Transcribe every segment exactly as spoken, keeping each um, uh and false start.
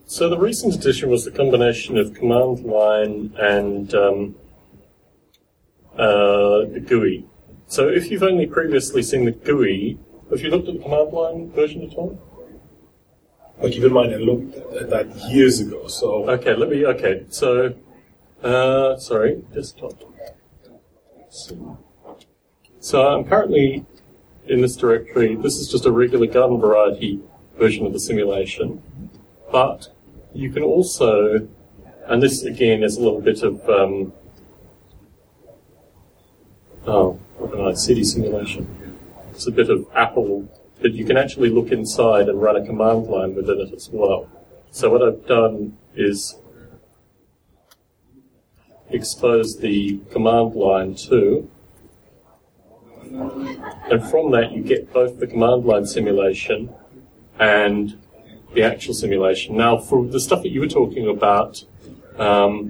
So the recent addition was the combination of command line and um, uh, the G U I. So if you've only previously seen the G U I, have you looked at the command line version at all? Well, keep in mind, I looked at that years ago, so... Okay, let me... Okay, so... Uh, sorry, desktop. So, so I'm currently in this directory. This is just a regular garden variety version of the simulation. But you can also... And this, again, is a little bit of... Um, oh, what can I... C D simulation. It's a bit of Apple... But you can actually look inside and run a command line within it as well. So what I've done is expose the command line too, and from that you get both the command line simulation and the actual simulation. Now, for the stuff that you were talking about, um,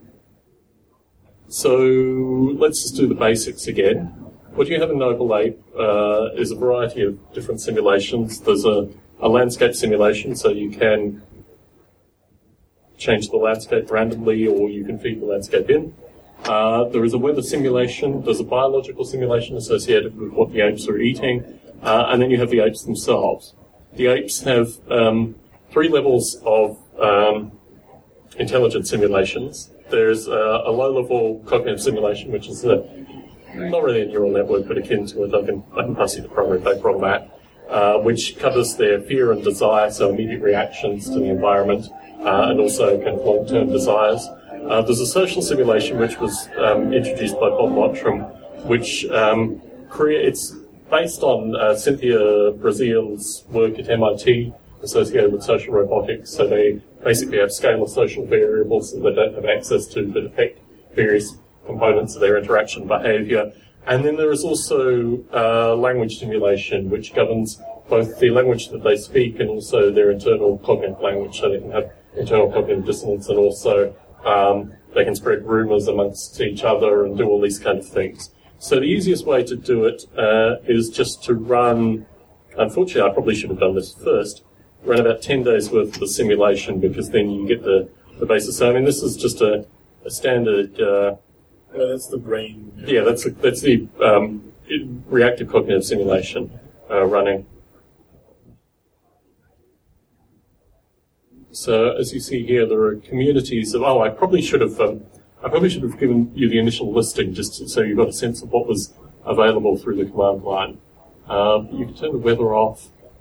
so let's just do the basics again. What you have in Noble Ape uh, is a variety of different simulations. There's a, a landscape simulation, so you can change the landscape randomly or you can feed the landscape in. Uh, there is a weather simulation. There's a biological simulation associated with what the apes are eating. Uh, and then you have the apes themselves. The apes have um, three levels of um, intelligence simulations. There's uh, a low-level cognitive simulation, which is a not really a neural network, but akin to it. I can, I can pass you the primary paper on that, uh, which covers their fear and desire, so immediate reactions to the environment, uh, and also kind of long-term desires. Uh, there's a social simulation, which was um, introduced by Bob Mottram, which um, creates, based on uh, Cynthia Breazeale's work at M I T associated with social robotics. So they basically have scalar social variables that they don't have access to that affect various components of their interaction behavior. And then there is also uh, language simulation, which governs both the language that they speak and also their internal cognitive language, so they can have internal cognitive dissonance and also um, they can spread rumors amongst each other and do all these kind of things. So the easiest way to do it uh, is just to run, unfortunately I probably should have done this first, run about ten days worth of the simulation, because then you get the, the basis. So I mean, this is just a, a standard... Uh, Uh, that's the brain. Yeah, yeah that's a, that's the um, reactive cognitive simulation uh, running. So as you see here, there are communities of. Oh, I probably should have. Um, I probably should have given you the initial listing just so you've got a sense of what was available through the command line. Um, you can turn the weather off.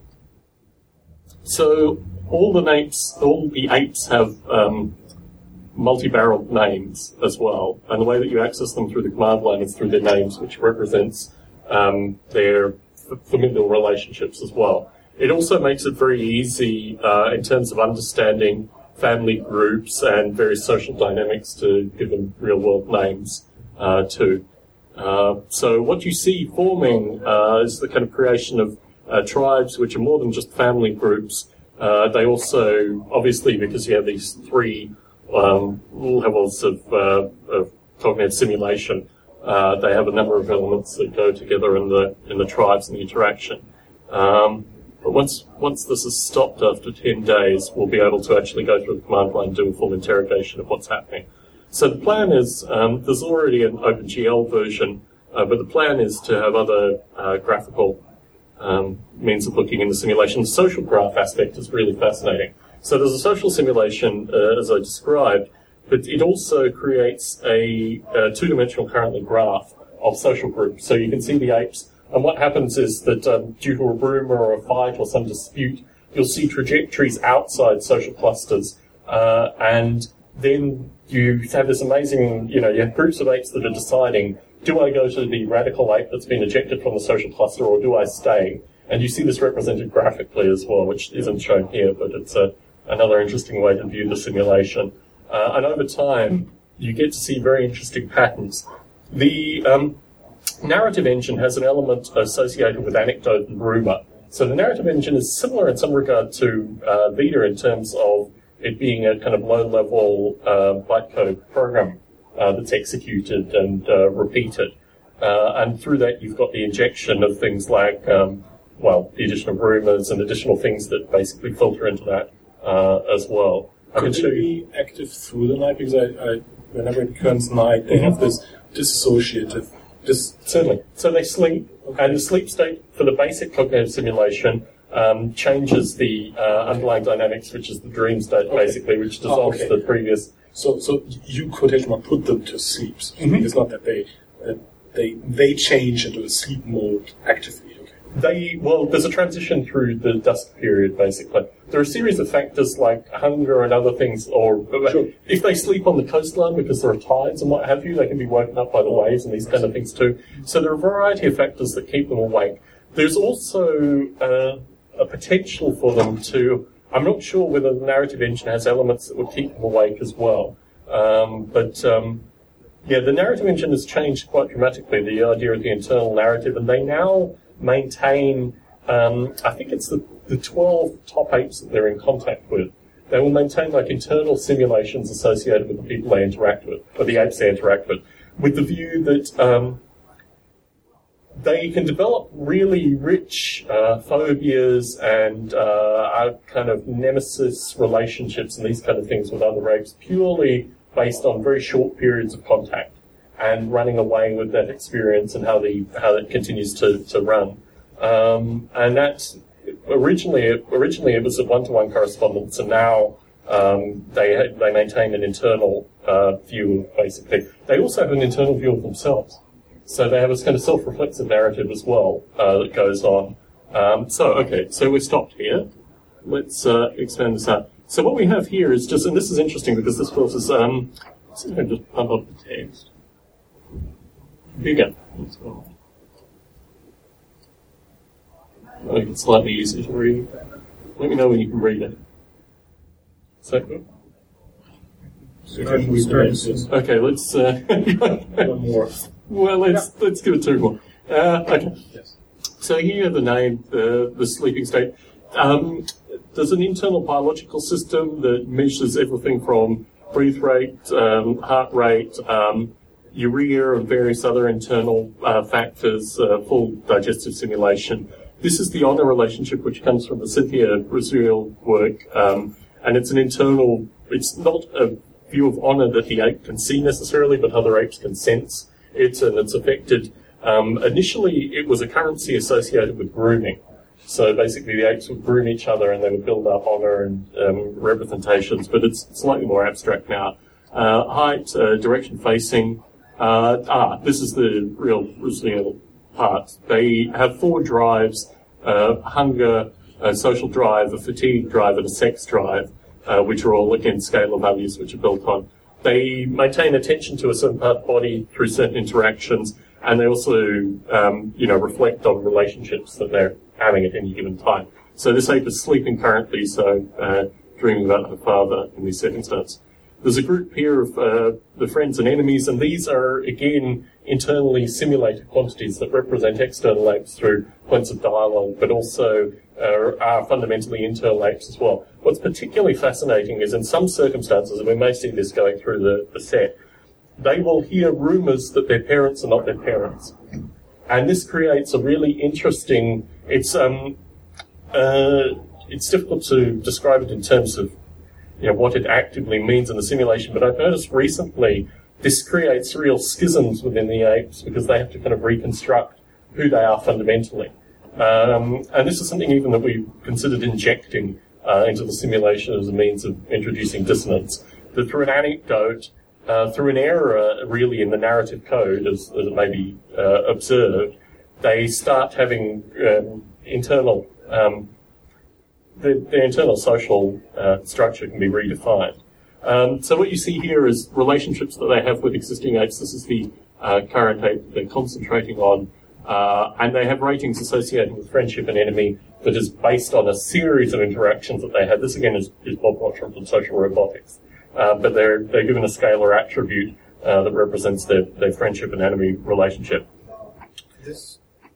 So all the apes, all the apes have. Um, multi-barreled names as well, and the way that you access them through the command line is through their names, which represents um, their f- familial relationships as well. It also makes it very easy uh, in terms of understanding family groups and various social dynamics to give them real-world names uh, too. Uh, so what you see forming uh, is the kind of creation of uh, tribes, which are more than just family groups. Uh, they also, obviously, because you have these three Um, levels of, uh, of cognitive simulation. Uh, they have a number of elements that go together in the in the tribes and the interaction. Um, but once once this is stopped after ten days, we'll be able to actually go through the command line and do a full interrogation of what's happening. So the plan is, um, there's already an OpenGL version, uh, but the plan is to have other uh, graphical um, means of looking in the simulation. The social graph aspect is really fascinating. So there's a social simulation, uh, as I described, but it also creates a, a two-dimensional currently graph of social groups. So you can see the apes, and what happens is that um, due to a rumor or a fight or some dispute, you'll see trajectories outside social clusters, uh, and then you have this amazing, you know, you have groups of apes that are deciding, do I go to the radical ape that's been ejected from the social cluster, or do I stay? And you see this represented graphically as well, which isn't shown here, but it's a another interesting way to view the simulation. Uh, and over time, you get to see very interesting patterns. The um, narrative engine has an element associated with anecdote and rumor. So the narrative engine is similar in some regard to uh, Vita in terms of it being a kind of low-level uh, bytecode program uh, that's executed and uh, repeated. Uh, and through that, you've got the injection of things like, um, well, the addition of rumors and additional things that basically filter into that uh, as well. I Could can show it you. be active through the night? Because I, I, whenever it turns night, they have this dissociative. Dis- Certainly. So they sleep, and the sleep state for the basic cognitive simulation um, changes the uh, underlying dynamics, which is the dream state, Okay. basically, which dissolves Oh, okay. the previous. So, so you could actually put them to sleep. So Mhm. It's not that they that they they change into a sleep mode actively. Okay. They, well, there's a transition through the dusk period, basically. There are a series of factors like hunger and other things, or Sure. if they sleep on the coastline because there are tides and what have you, they can be woken up by the waves and these kind of things too. So there are a variety of factors that keep them awake. There's also uh, a potential for them to, I'm not sure whether the narrative engine has elements that would keep them awake as well. Um, but, um, yeah, the narrative engine has changed quite dramatically, the idea of the internal narrative, and they now maintain, um, I think it's the, the twelve top apes that they're in contact with. They will maintain like internal simulations associated with the people they interact with, or the apes they interact with, with the view that um, they can develop really rich uh, phobias and uh, kind of nemesis relationships and these kind of things with other apes purely based on very short periods of contact and running away with that experience and how the how it continues to, to run. Um, and that's originally originally it was a one-to-one correspondence, and now um, they they maintain an internal uh, view of basically. They also have an internal view of themselves. So they have this kind of self-reflexive narrative as well uh, that goes on. Um, so, okay, so we've stopped here. Let's uh, expand this out. So what we have here is just, and this is interesting because this filters, um, let's see if I can just pump up the text. Here you go. Let's go. I'll make it slightly easier to read. Let me know when you can read it. Is that good? Okay, let's, uh, One more. well, let's, Yeah. let's give it two more. Uh, okay. Yes. So here you have the name, uh, the sleeping state. Um, there's an internal biological system that measures everything from breath rate, um, heart rate, um, urea, and various other internal uh, factors, uh, full digestive simulation. This is the honor relationship, which comes from the Cynthia Braziel work, um, and it's an internal, it's not a view of honor that the ape can see necessarily, but other apes can sense it, and it's affected. Um, initially, it was a currency associated with grooming. So basically, the apes would groom each other and they would build up honor and um, representations, but it's slightly more abstract now. Uh, height, uh, direction facing. Uh, ah, this is the real, real part. They have four drives, uh, hunger, a social drive, a fatigue drive, and a sex drive, uh, which are all, again, scalar values which are built on. They maintain attention to a certain part of the body through certain interactions, and they also, um, you know, reflect on relationships that they're having at any given time. So this ape is sleeping currently, so uh, dreaming about her father in these circumstances. There's a group here of uh, the friends and enemies, and these are, again, internally simulated quantities that represent external apes through points of dialogue, but also uh, are fundamentally internal apes as well. What's particularly fascinating is in some circumstances, and we may see this going through the, the set, they will hear rumours that their parents are not their parents. And this creates a really interesting, it's um, uh, it's difficult to describe it in terms of you know, what it actively means in the simulation, but I've noticed recently this creates real schisms within the apes because they have to kind of reconstruct who they are fundamentally. Um, and this is something even that we considered injecting uh, into the simulation as a means of introducing dissonance. That through an anecdote, uh, through an error really in the narrative code, as, as it may be uh, observed, they start having um, internal um, The, the internal social uh, structure can be redefined. Um, so what you see here is relationships that they have with existing apes. This is the uh, current ape that they're concentrating on. Uh, and they have ratings associated with friendship and enemy that is based on a series of interactions that they had. This, again, is, is Bob Watcham from Social Robotics. Uh, but they're, they're given a scalar attribute uh, that represents their, their friendship and enemy relationship. This,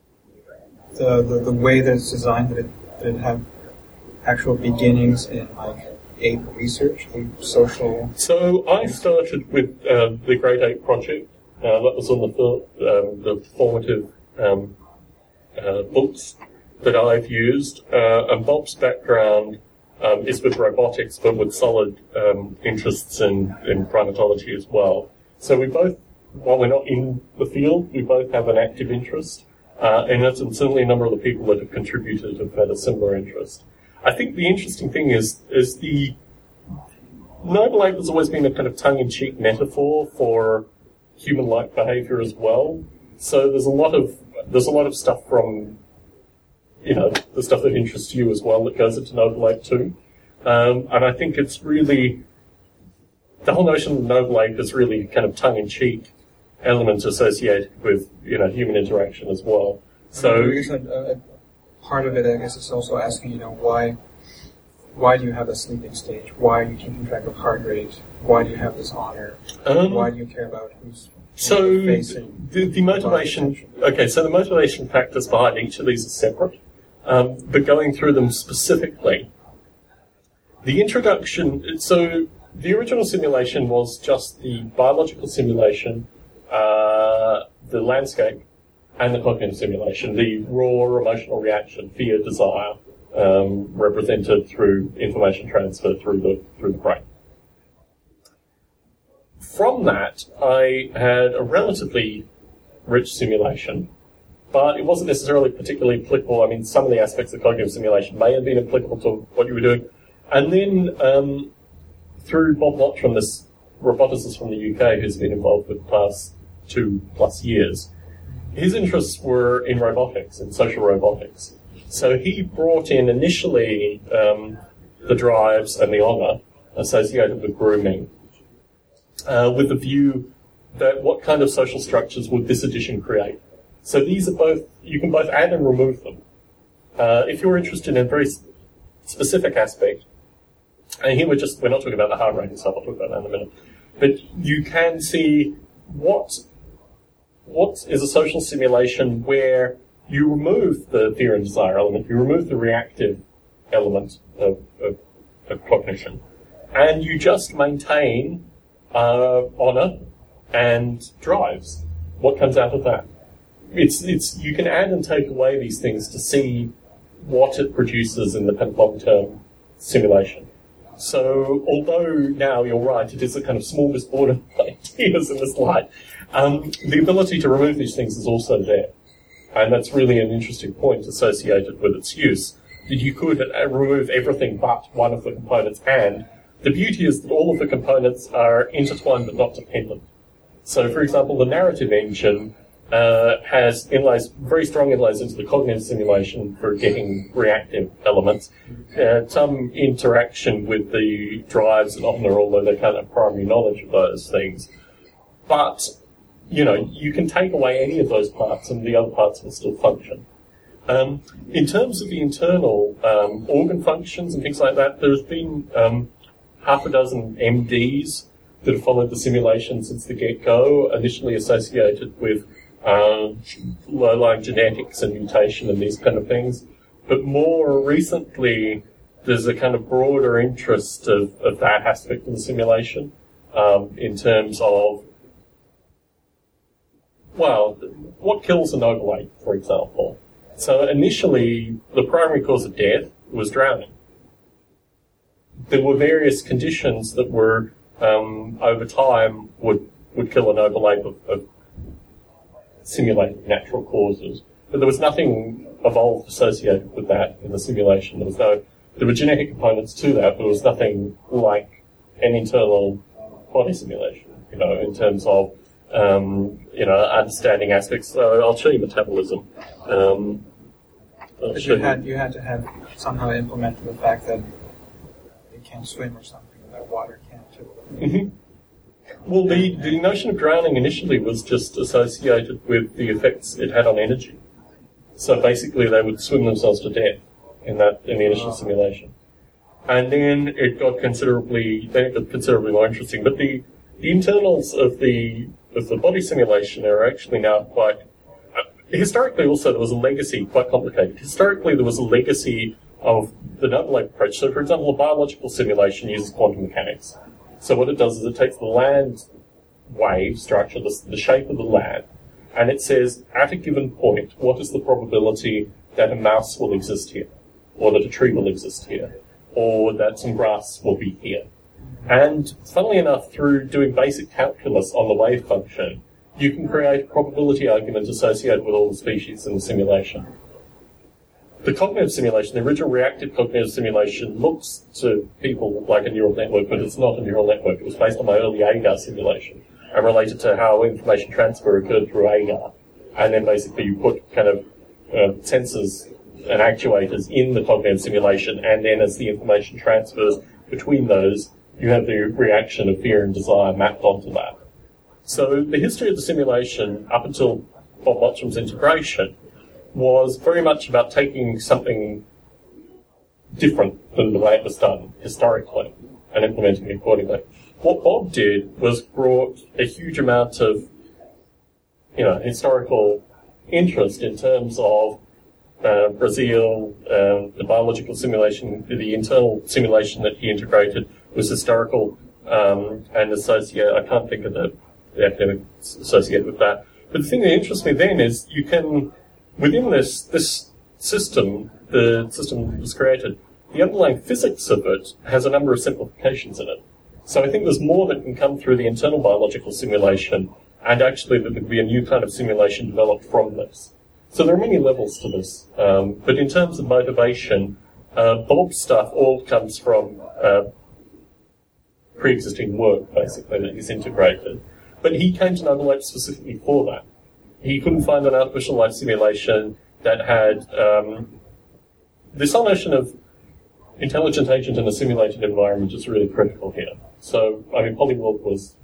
the, the, the way that it's designed, that it, that it have actual beginnings in like ape research, ape social. So I started with uh, the Great Ape Project. Uh, that was on the um, the formative um, uh, books that I've used. Uh, and Bob's background um, is with robotics, but with solid um, interests in, in primatology as well. So we both, while we're not in the field, we both have an active interest, uh, and it's, and certainly a number of the people that have contributed have had a similar interest. I think the interesting thing is is the noble ape has always been a kind of tongue-in-cheek metaphor for human-like behaviour as well. So there's a lot of there's a lot of stuff from, you know, the stuff that interests you as well that goes into noble ape too. Um, and I think it's really, the whole notion of noble ape is really kind of tongue-in-cheek element associated with, you know, human interaction as well. So I guess a, a part of it, I guess, is also asking, you know, why why do you have a sleeping stage? Why are you keeping track of heart rate? Why do you have this honor? Um, why do you care about who's So facing the, the motivation, okay, so the motivation factors behind each of these are separate, um, but going through them specifically, the introduction, so the original simulation was just the biological simulation, uh, the landscape, and the cognitive simulation, the raw emotional reaction, fear, desire, um, represented through information transfer through the through the brain. From that, I had a relatively rich simulation, but it wasn't necessarily particularly applicable. I mean, some of the aspects of cognitive simulation may have been applicable to what you were doing. And then um, through Bob Mottram, this roboticist from the U K who's been involved for the past two plus years, his interests were in robotics, in social robotics. So he brought in initially um, the drives and the honour associated with grooming, uh, with the view that what kind of social structures would this edition create. So these are both, you can both add and remove them. Uh, if you're interested in a very specific aspect, and here we're just, we're not talking about the heart rate and stuff, I'll talk about that in a minute, but you can see what what is a social simulation where you remove the fear and desire element, you remove the reactive element of, of, of cognition, and you just maintain uh, honour and drives. What comes out of that? It's it's you can add and take away these things to see what it produces in the kind of long-term simulation. So, although now you're right, it is a kind of smorgasbord of ideas in this light, um, the ability to remove these things is also there. And that's really an interesting point associated with its use, that you could remove everything but one of the components, and the beauty is that all of the components are intertwined but not dependent. So, for example, the narrative engine uh, has inlays, very strong inlays into the cognitive simulation for getting reactive elements, uh, some interaction with the drives and honour, although they can't have primary knowledge of those things. But you know, you can take away any of those parts and the other parts will still function. Um, in terms of the internal um, organ functions and things like that, there's been um, half a dozen M Ds that have followed the simulation since the get-go, initially associated with uh, low-lying genetics and mutation and these kind of things. But more recently, there's a kind of broader interest of, of that aspect of the simulation um, in terms of, well, what kills a noble ape, for example? So initially, the primary cause of death was drowning. There were various conditions that were, um, over time, would, would kill a noble ape of, of simulated natural causes. But there was nothing evolved associated with that in the simulation. There was no, there were genetic components to that, but there was nothing like an internal body simulation, you know, in terms of Um, you know, understanding aspects. So I'll show you metabolism. Um, but you had you had to have somehow implemented the fact that it can't swim or something, that water can't too. Mm-hmm. Well, the, the notion of drowning initially was just associated with the effects it had on energy. So basically, they would swim themselves to death in that in the initial oh. simulation, and then it got considerably then it got considerably more interesting. But the the internals of the of the body simulation are actually now quite... Uh, historically also there was a legacy, quite complicated. Historically there was a legacy of the noble ape approach. So for example, a biological simulation uses quantum mechanics. So what it does is it takes the land wave structure, the, the shape of the land, and it says at a given point what is the probability that a mouse will exist here, or that a tree will exist here, or that some grass will be here. And funnily enough, through doing basic calculus on the wave function, you can create a probability argument associated with all the species in the simulation. The cognitive simulation, the original reactive cognitive simulation, looks to people like a neural network, but it's not a neural network. It was based on my early AGAR simulation and related to how information transfer occurred through AGAR. And then basically you put kind of uh, sensors and actuators in the cognitive simulation, and then as the information transfers between those, you have the reaction of fear and desire mapped onto that. So the history of the simulation, up until Bob Mottram's integration, was very much about taking something different than the way it was done historically and implementing it accordingly. What Bob did was brought a huge amount of, you know, historical interest in terms of uh, Brazil, uh, the biological simulation, the internal simulation that he integrated was historical um, and associated. I can't think of the, the academics associated with that. But the thing that interests me then is you can, within this this system, the system that was created, the underlying physics of it has a number of simplifications in it. So I think there's more that can come through the internal biological simulation, and actually that there could be a new kind of simulation developed from this. So there are many levels to this. Um, but in terms of motivation, uh, Bob's stuff all comes from uh, pre-existing work, basically, that he's integrated. But he came to Noble Ape specifically for that. He couldn't find an artificial life simulation that had um, this whole notion of intelligent agent in a simulated environment is really critical here. So, I mean, Polyworld was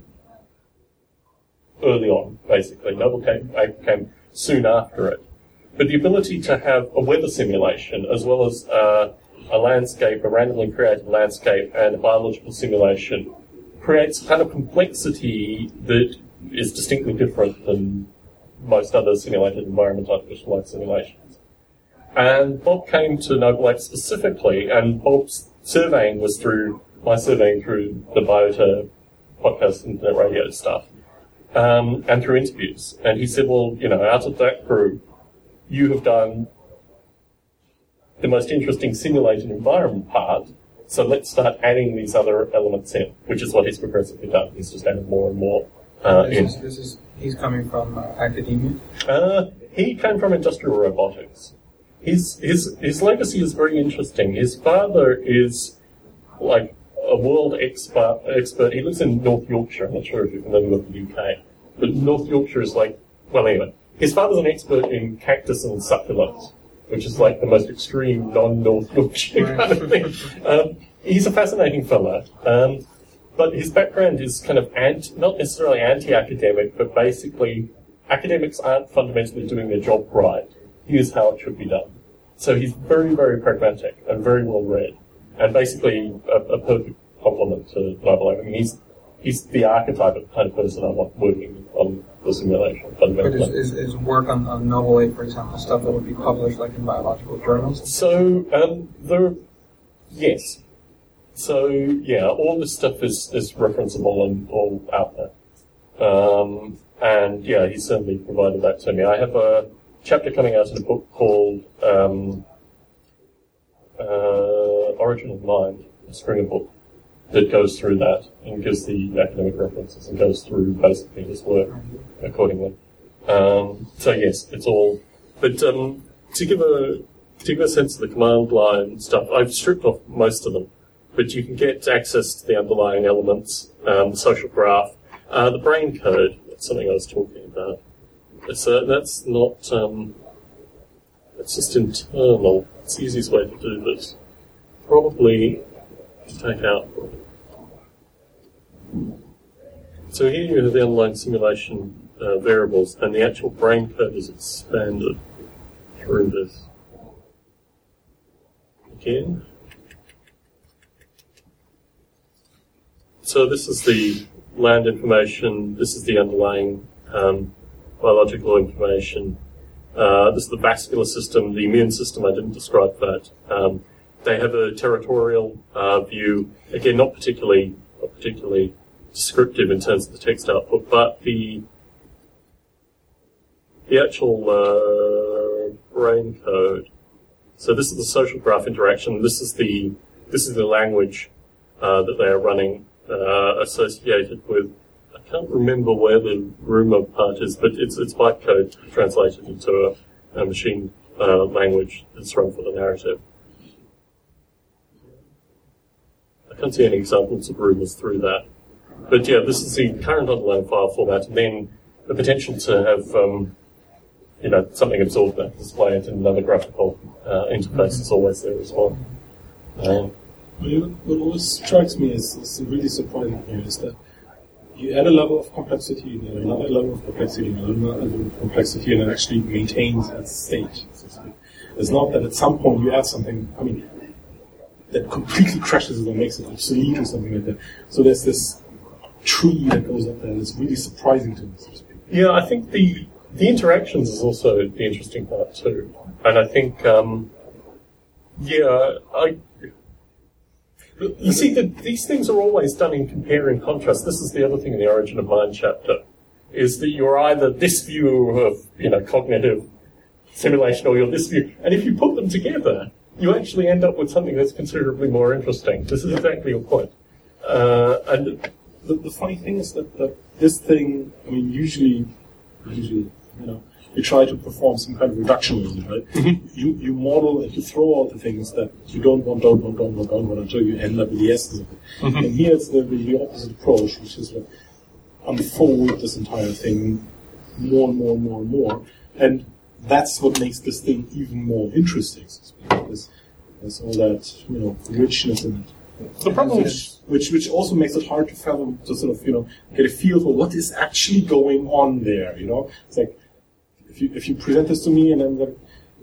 early on, basically. Noble Ape came soon after it. But the ability to have a weather simulation, as well as uh, a landscape, a randomly created landscape, and a biological simulation, creates a kind of complexity that is distinctly different than most other simulated environment artificial life simulations. And Bob came to Noble Ape specifically, and Bob's surveying was through, my surveying through the Biota podcast, internet radio stuff, um, and through interviews. And he said, well, you know, out of that group, you have done the most interesting simulated environment part, so let's start adding these other elements in, which is what he's progressively done. He's just added more and more uh, this in. Is, this is, he's coming from uh, academia? Uh, he came from industrial robotics. His, his, his legacy is very interesting. His father is like a world expert, expert. He lives in North Yorkshire. I'm not sure if you're familiar with the U K. But North Yorkshire is like, well, anyway. His father's an expert in cactus and succulents, which is like the most extreme non-North Yorkshire kind of thing. Um, he's a fascinating fellow. Um, but his background is kind of anti, not necessarily anti-academic, but basically academics aren't fundamentally doing their job right. Here's how it should be done. So he's very, very pragmatic and very well read, and basically a, a perfect complement to Noble Ape. I mean, he's he's the archetype of the kind of person I want working on the simulation. But is, is, is work on, on Noble Ape, for example, stuff that would be published like in biological journals? So um, there, yes. So yeah, all this stuff is, is referenceable and all out there. Um, and yeah, he certainly provided that to me. I have a chapter coming out in a book called um, uh, Origin of Mind, a Springer book, that goes through that and gives the academic references and goes through basically his work accordingly. Um, so yes, it's all. But um, to give a to give a sense of the command line stuff, I've stripped off most of them, but you can get access to the underlying elements, um, the social graph, uh, the brain code. That's something I was talking about. It's, uh, that's not. Um, it's just internal. It's the easiest way to do this. Probably to take out. So here you have the underlying simulation uh, variables, and the actual brain code is expanded through this. Again. So this is the land information, this is the underlying um, biological information, uh, this is the vascular system, the immune system, I didn't describe that. Um, they have a territorial uh, view, again not particularly, not particularly descriptive in terms of the text output, but the the actual uh, brain code. So this is the social graph interaction, this is the this is the language uh, that they are running uh, associated with. I can't remember where the rumor part is, but it's it's bytecode translated into a, a machine uh, language that's run for the narrative. I can't see any examples of rumors through that. But yeah, this is the current underlying file format, and then the potential to have um, you know, something absorbed that, display it in another graphical uh, interface is always there as well. Um, what always strikes me as, as really surprising here is that you add a level of complexity, and another level of complexity, and another level of complexity, and it actually maintains its state. It's not that at some point you add something, I mean, that completely crashes it or makes it obsolete or something like that. So there's this tree that goes up there, and it's really surprising to me, so to speak. Yeah, I think the the interactions is also the interesting part too. And I think, um, yeah, I... You see, the, these things are always done in compare and contrast. This is the other thing in the Origin of Mind chapter, is that you're either this view of, you know, cognitive simulation or you're this view. And if you put them together, you actually end up with something that's considerably more interesting. This is exactly your point. Uh, and the, the funny thing is that, that this thing, I mean, usually, usually, you know, you try to perform some kind of reductionism, right? Mm-hmm. You you model and you throw out the things that you don't want, don't want, don't want, don't want until you end up with the essence of it. Mm-hmm. And here it's the, the opposite approach, which is like unfold this entire thing more and more and more and more. And that's what makes this thing even more interesting, because there's all that, you know, richness in it. The problem which, which which also makes it hard to fathom, to sort of, you know, get a feel for what is actually going on there, you know? It's like, if you if you present this to me and I'm like,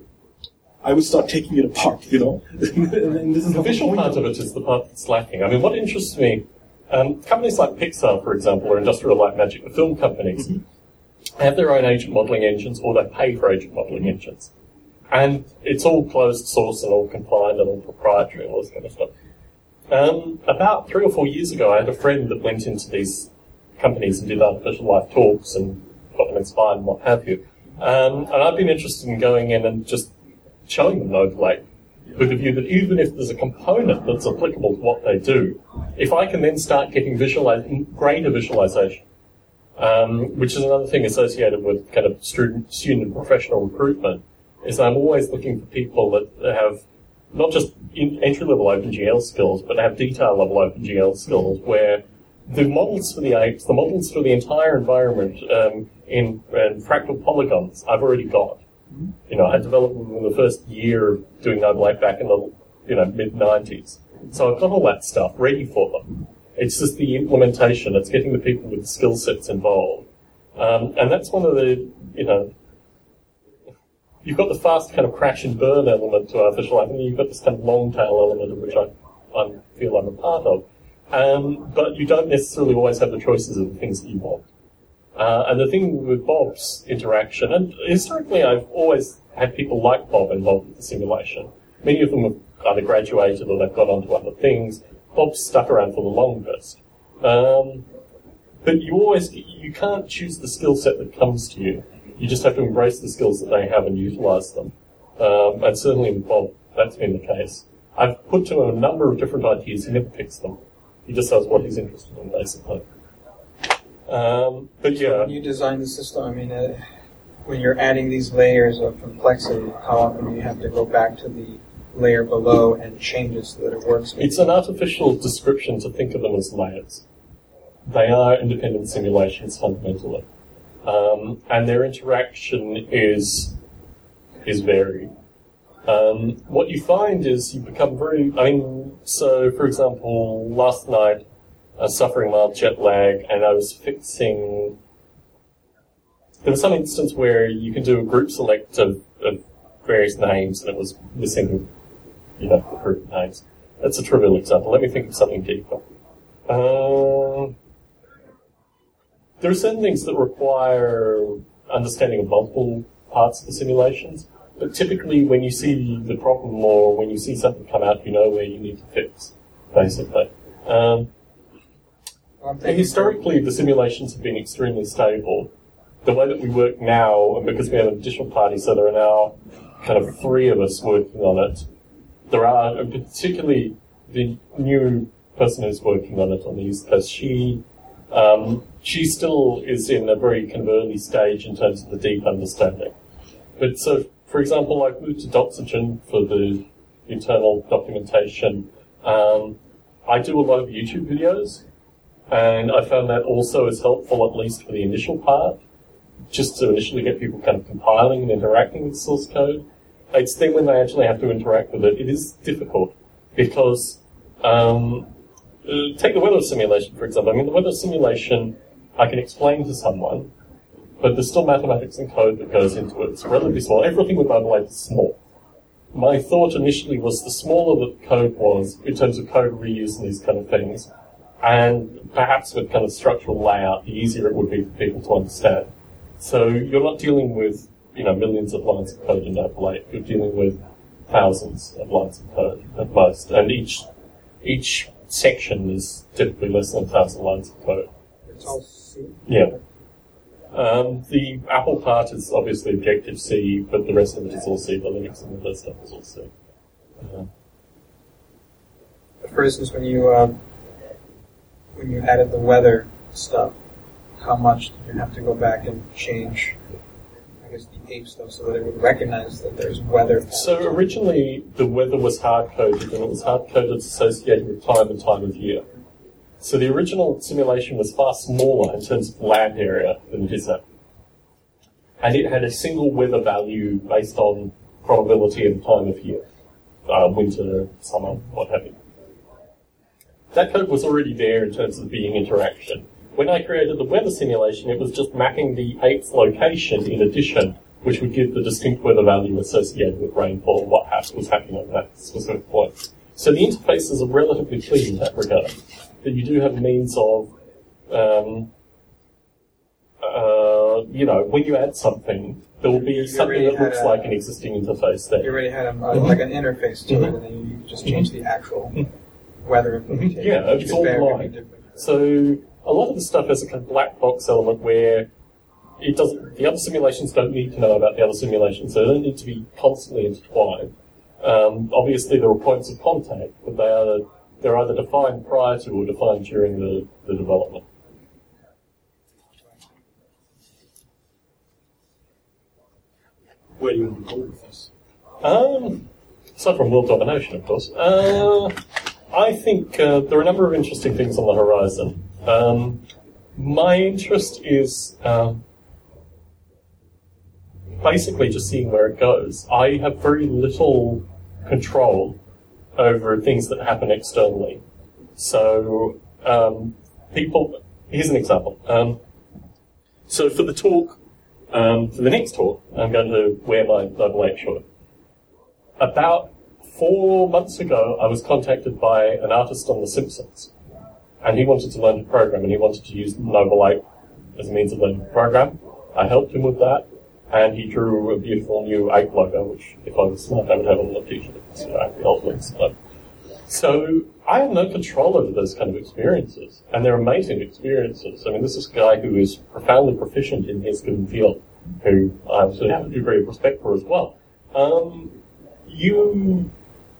I would start taking it apart, you know? and, and this is the visual part of it is the part that's lacking. I mean, what interests me, um, companies like Pixar, for example, or Industrial Light and Magic, the film companies, mm-hmm. have their own agent modeling engines, or they pay for agent modeling engines. And it's all closed source and all compliant and all proprietary and all this kind of stuff. Um, about three or four years ago, I had a friend that went into these companies and did artificial life talks and got them inspired and what have you. Um, and I've been interested in going in and just showing them Node Lake with the view that even if there's a component that's applicable to what they do, if I can then start getting visualize, greater visualization, um, which is another thing associated with kind of student, student and professional recruitment, is I'm always looking for people that have not just entry-level OpenGL skills, but have detail-level OpenGL skills, where the models for the apes, the models for the entire environment um, in, in fractal polygons, I've already got. Mm-hmm. You know, I developed them in the first year of doing Node Lake back in the you know mid nineties. So I've got all that stuff ready for them. It's just the implementation. It's getting the people with the skill sets involved, um, and that's one of the you know. You've got the fast kind of crash and burn element to artificial life, and you've got this kind of long tail element of which I, I feel I'm a part of. Um, but you don't necessarily always have the choices of the things that you want. Uh, and the thing with Bob's interaction, and historically I've always had people like Bob involved with the simulation. Many of them have either graduated or they've gone on to other things. Bob's stuck around for the longest. Um, but you always, you can't choose the skill set that comes to you. You just have to embrace the skills that they have and utilize them. Um, and certainly with Bob, that's been the case. I've put to him a number of different ideas. He never picks them. He just does what he's interested in, basically. Um, but yeah. When you design the system, I mean, uh, when you're adding these layers of complexity, how often do you have to go back to the layer below and change it so that it works? It's an artificial description to think of them as layers. They are independent simulations fundamentally. Um, and their interaction is is varied. Um, what you find is you become very... I mean, so, for example, last night I was suffering mild jet lag and I was fixing... There was some instance where you can do a group select of, of various names and it was missing, you know, the group names. That's a trivial example. Let me think of something deeper. Uh, there are certain things that require understanding of multiple parts of the simulations, but typically when you see the problem or when you see something come out, you know where you need to fix, basically. Um, historically, the simulations have been extremely stable. The way that we work now, and because we have an additional party, so there are now kind of three of us working on it, there are, particularly the new person who's working on it on the East Coast, she um, she still is in a very kind of early stage in terms of the deep understanding. But so, for example, I've moved to Doxygen for the internal documentation. Um, I do a lot of YouTube videos, and I found that also is helpful, at least for the initial part, just to initially get people kind of compiling and interacting with source code. It's then when they actually have to interact with it, it is difficult, because um, uh, take the weather simulation, for example. I mean, the weather simulation I can explain to someone, but there's still mathematics and code that goes into it. It's relatively small. Everything with Mobile eight is small. My thought initially was the smaller the code was, in terms of code reuse and these kind of things, and perhaps with kind of structural layout, the easier it would be for people to understand. So you're not dealing with, you know, millions of lines of code in Mobile eight. You're dealing with thousands of lines of code at most, and each each section is typically less than a thousand lines of code. It's all C? Yeah. Um, the Apple part is obviously Objective-C, but the rest of it is all C. The Linux and the other stuff is all C. Uh, For instance, when you uh, when you added the weather stuff, how much did you have to go back and change, I guess, the ape stuff so that it would recognize that there's weather? So originally the weather was hard-coded, and it was hard-coded associated with time and time of year. So the original simulation was far smaller in terms of land area than it is now. And it had a single weather value based on probability and time of year. Uh, winter, summer, what have you. That code was already there in terms of being interaction. When I created the weather simulation, it was just mapping the eight's location in addition, which would give the distinct weather value associated with rainfall and what was happening at that specific point. So the interfaces are relatively clean in that regard. But you do have means of, um, uh, you know, when you add something, there will be You something that looks a, like an existing interface there. You already had a, uh, like an interface to it, and then you just change the actual weather implementation. Yeah, it's all blind. So a lot of the stuff has a kind of black box element where it doesn't. The other simulations don't need to know about the other simulations. So they don't need to be constantly intertwined. Um, obviously, there are points of contact, but they are they're either defined prior to or defined during the, the development. Where do you want to go with this? Um, aside from world domination, of course. Uh, I think uh, there are a number of interesting things on the horizon. Um, my interest is uh, basically just seeing where it goes. I have very little control over things that happen externally. So, um, people, here's an example. Um, so for the talk, um, for the next talk, I'm going to wear my Mobile eight shirt. About four months ago, I was contacted by an artist on The Simpsons, and he wanted to learn to program, and he wanted to use Mobile eight as a means of learning to program. I helped him with that, and he drew a beautiful new eight logo, which, if I was smart, I would have on the t-shirt. So I have the old links. But. So I have no control over those kind of experiences, and they're amazing experiences. I mean, this is a guy who is profoundly proficient in his given field, who I absolutely have a degree of respect for as well. Um, you,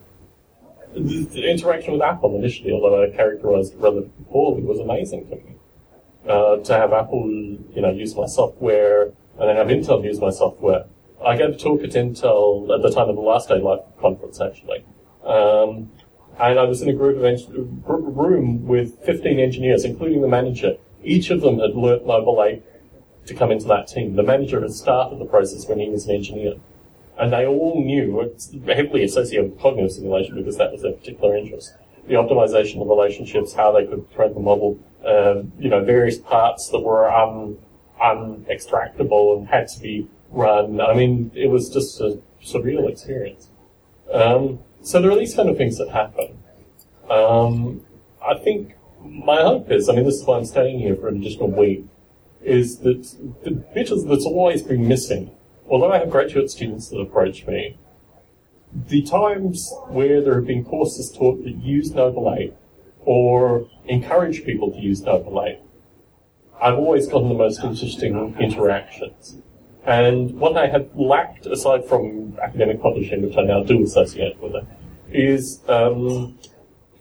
the, the interaction with Apple initially, although I characterized it relatively poorly, was amazing to me. Uh, to have Apple, you know, use my software, and then have Intel use my software. I gave a talk at Intel at the time of the last day live conference, actually. Um, and I was in a group of en- room with fifteen engineers, including the manager. Each of them had learnt Mobile eight to come into that team. The manager had started the process when he was an engineer. And they all knew, it's heavily associated with cognitive simulation because that was their particular interest. The optimization of relationships, how they could thread the model, uh, you know, various parts that were un, unextractable and had to be run. I mean, it was just a surreal experience. Um, so there are these kind of things that happen. Um, I think my hope is, I mean, this is why I'm staying here for an additional week, is that the bit that's always been missing, although I have graduate students that approach me, the times where there have been courses taught that use Mobile eight or encourage people to use Mobile eight, I've always gotten the most interesting interactions. And what I have lacked, aside from academic publishing, which I now do associate with it, is um,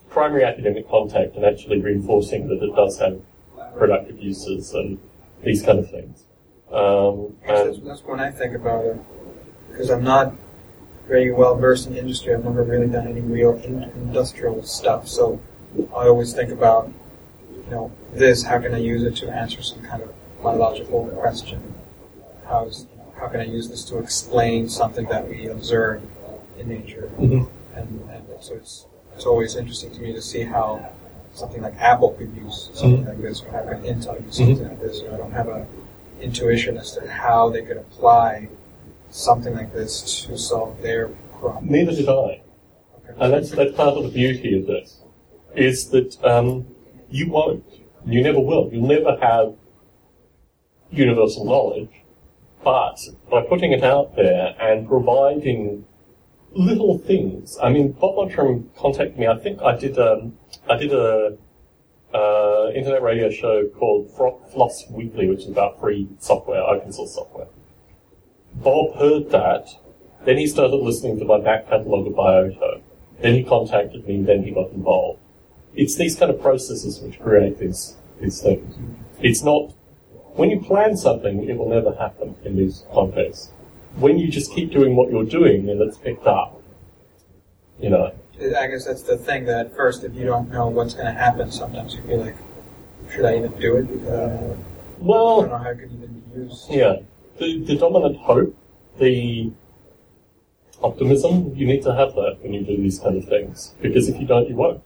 primary academic contact and actually reinforcing that it does have productive uses and these kind of things. Um, that's, that's when I think about it, because I'm not very well versed in industry. I've never really done any real in- industrial stuff, so I always think about, you know, this. How can I use it to answer some kind of biological question? How's how can I use this to explain something that we observe in nature? Mm-hmm. And, and so it's it's always interesting to me to see how something like Apple could use something Mm-hmm. like this, or how can Intel use something Mm-hmm. like this. You know, I don't have a intuition as to how they could apply something like this to solve their problem. Neither did I. Okay. And that's, that's part of the beauty of this, is that um, you won't. You never will. You'll never have universal knowledge, but by putting it out there and providing little things. I mean, Bob Mottram contacted me. I think I did um, I did a uh, internet radio show called Fro- Floss Weekly, which is about free software, open source software. Bob heard that, then he started listening to my back catalogue of Bioto. Then he contacted me, then he got involved. It's these kind of processes which create these these things. It's not, when you plan something, it will never happen in these contexts. When you just keep doing what you're doing, then it's picked up. You know. I guess that's the thing, that at first, if you don't know what's going to happen, sometimes you feel like, should I even do it? Uh, Well, I don't know how it could even be used. yeah. The, the dominant hope, the optimism, you need to have that when you do these kind of things. Because if you don't, you won't.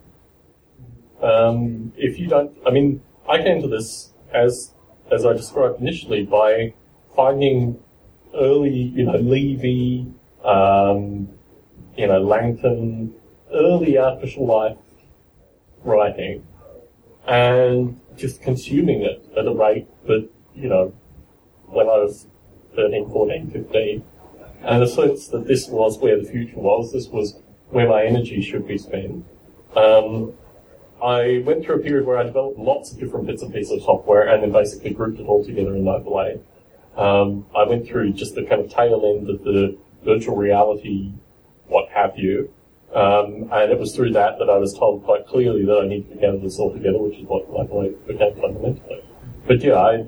Um, if you don't, I mean, I came to this as, as I described initially, by finding early, you know, Levy, um, you know, Langton, early artificial life writing, and just consuming it at a rate that, you know, when I was thirteen, fourteen, fifteen, and a sense that this was where the future was, this was where my energy should be spent. Um, I went through a period where I developed lots of different bits and pieces of software and then basically grouped it all together in overlay. Um, I went through just the kind of tail end of the virtual reality, what have you, um, and it was through that that I was told quite clearly that I needed to gather this all together, which is what Overlay became fundamentally. But yeah, I,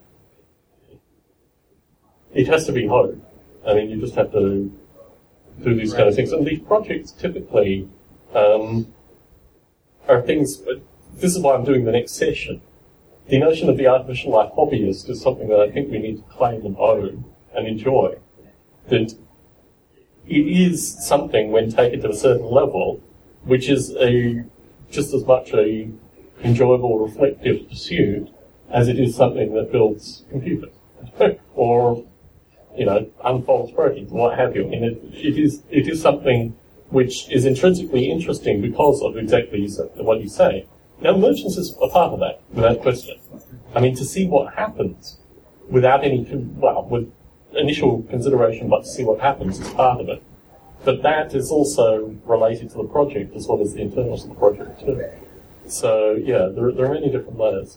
it has to be hard. I mean, you just have to do these kind of things. And these projects typically um, are things, this is why I'm doing the next session. The notion of the artificial life hobbyist is something that I think we need to claim and own and enjoy. That it is something, when taken to a certain level, which is a just as much a enjoyable, reflective pursuit as it is something that builds computers or, you know, unfolds proteins, what have you. I mean, it, it is it is something which is intrinsically interesting because of exactly what you say. Now, emergence is a part of that, without question. I mean, to see what happens without any, well, with initial consideration, but to see what happens is part of it. But that is also related to the project as well as the internals of the project, too. So, yeah, there, there are many different layers.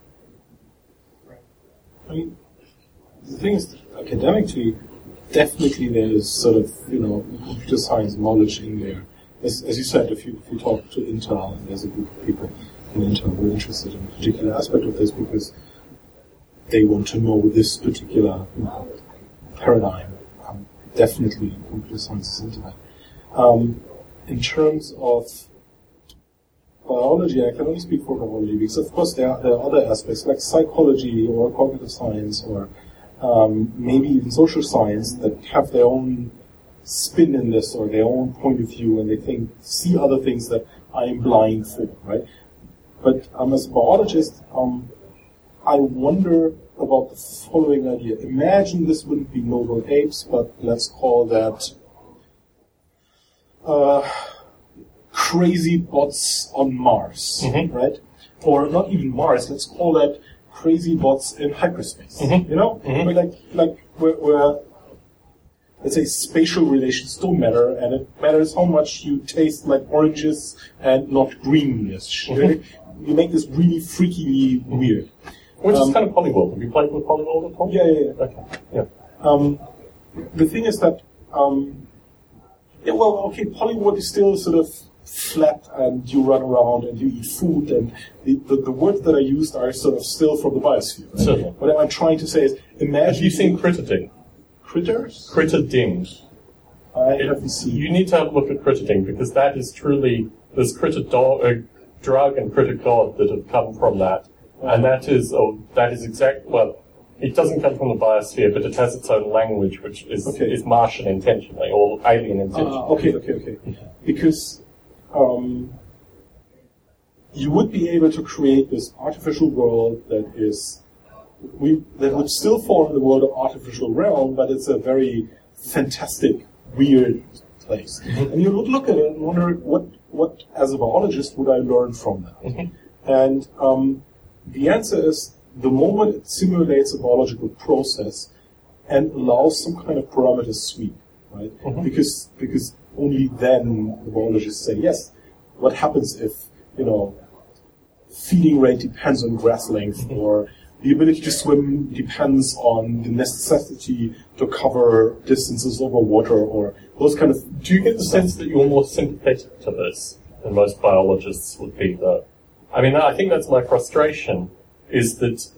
I mean, the thing is, academically, definitely there's sort of, you know, computer science knowledge in there. As, as you said, if you, if you talk to Intel, and there's a group of people in Intel who are interested in a particular aspect of this because they want to know this particular, you know, paradigm. Um, definitely computer science is into that. Um, in terms of biology, I can only speak for biology because, of course, there are, there are other aspects like psychology or cognitive science or um, maybe even social science that have their own spin in this or their own point of view, and they think see other things that I am blind for, right? But um, as a biologist, um, I wonder about the following idea. Imagine this wouldn't be noble apes, but let's call that uh, crazy bots on Mars, Mm-hmm. right? Or not even Mars. Let's call that crazy bots in hyperspace. Mm-hmm. You know, Mm-hmm. where like like where. where let's say spatial relations don't matter, and it matters how much you taste like oranges and not greenish. Mm-hmm. You make this really freakily weird. Which Um, is kind of Polyworld. Have you played with Polyworld at all? Yeah, yeah, yeah. Okay, yeah. Um, the thing is that, um, yeah, well, okay, Polyworld is still sort of flat and you run around and you eat food, and the, the, the words that I used are sort of still from the biosphere. Right? So, what I'm trying to say is, imagine... Have you seen Critterding? Critters? Critterding. I haven't seen... You need to have a look at Critterding, because that is truly... There's Critter do- uh, drug and Critter God that have come from that. And that is, oh, that is exact. Well, it doesn't come from the biosphere, but it has its own language, which is okay. is Martian intentionally or alien intentionally. Uh, okay, okay, okay. Because um, you would be able to create this artificial world that is we that would still fall in the world of artificial realm, but it's a very fantastic, weird place. Mm-hmm. And you would look at it and wonder what what as a biologist would I learn from that? Mm-hmm. And um, the answer is, the moment it simulates a biological process and allows some kind of parameter sweep, right? Mm-hmm. Because because only then the biologists say, yes, what happens if, you know, feeding rate depends on grass length, mm-hmm. or the ability to swim depends on the necessity to cover distances over water, or those kind of... Do you get the sense that you're more sympathetic to this than most biologists would be, though? I mean, I think that's my frustration, is that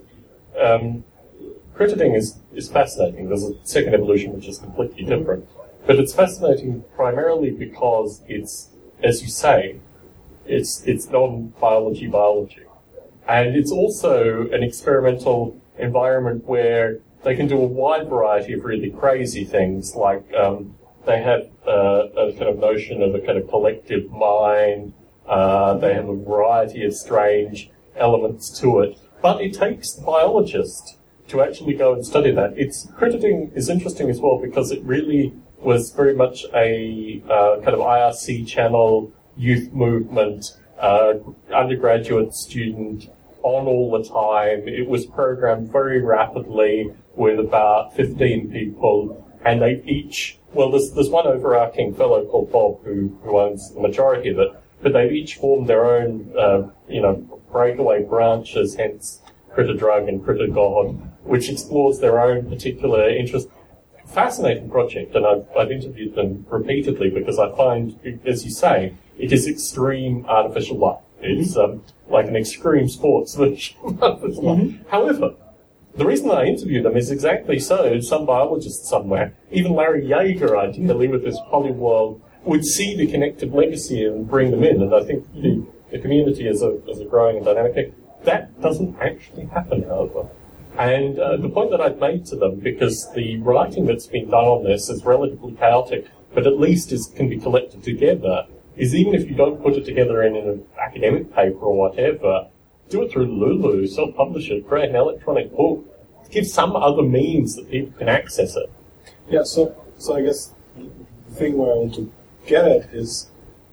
um, Critterding is, is fascinating. There's a second evolution which is completely different. But it's fascinating primarily because it's, as you say, it's it's non-biology biology. And it's also an experimental environment where they can do a wide variety of really crazy things, like um, they have uh, a kind of notion of a kind of collective mind. Uh, they have a variety of strange elements to it. But it takes the biologist to actually go and study that. It's Critterding is interesting as well because it really was very much a uh, kind of I R C channel youth movement, uh, undergraduate student on all the time. It was programmed very rapidly with about fifteen people, and they each, well, there's, there's one overarching fellow called Bob who, who owns the majority of it, but they've each formed their own, uh, you know, breakaway branches, hence Critter Drug and Critter God, which explores their own particular interest. Fascinating project, and I've, I've interviewed them repeatedly because I find, as you say, it is extreme artificial life. It's um, like an extreme sports version of artificial life. Mm-hmm. However, the reason I interview them is exactly so. Some biologist somewhere, even Larry Yeager, ideally with this polyworld, would see the connective legacy and bring them in. And I think the, the community is a, is a growing and dynamic thing. That doesn't actually happen, however. And uh, the point that I've made to them, because the writing that's been done on this is relatively chaotic, but at least is, can be collected together, is even if you don't put it together in an academic paper or whatever, do it through Lulu, self-publish it, create an electronic book, give some other means that people can access it. Yeah, so so I guess the thing where I want to get at is,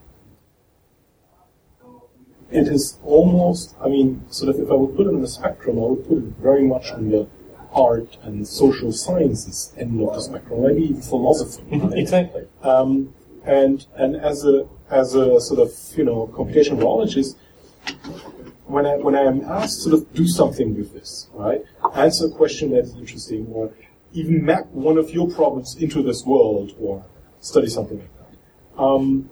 it is almost, I mean, sort of if I would put it on the spectrum, I would put it very much on the art and social sciences end of the spectrum, maybe even philosophy. Right? Exactly. Um, and and as a as a sort of, you know, computational biologist, when I when I am asked to sort of do something with this, right, answer a question that is interesting, or even map one of your problems into this world, or study something like that, um,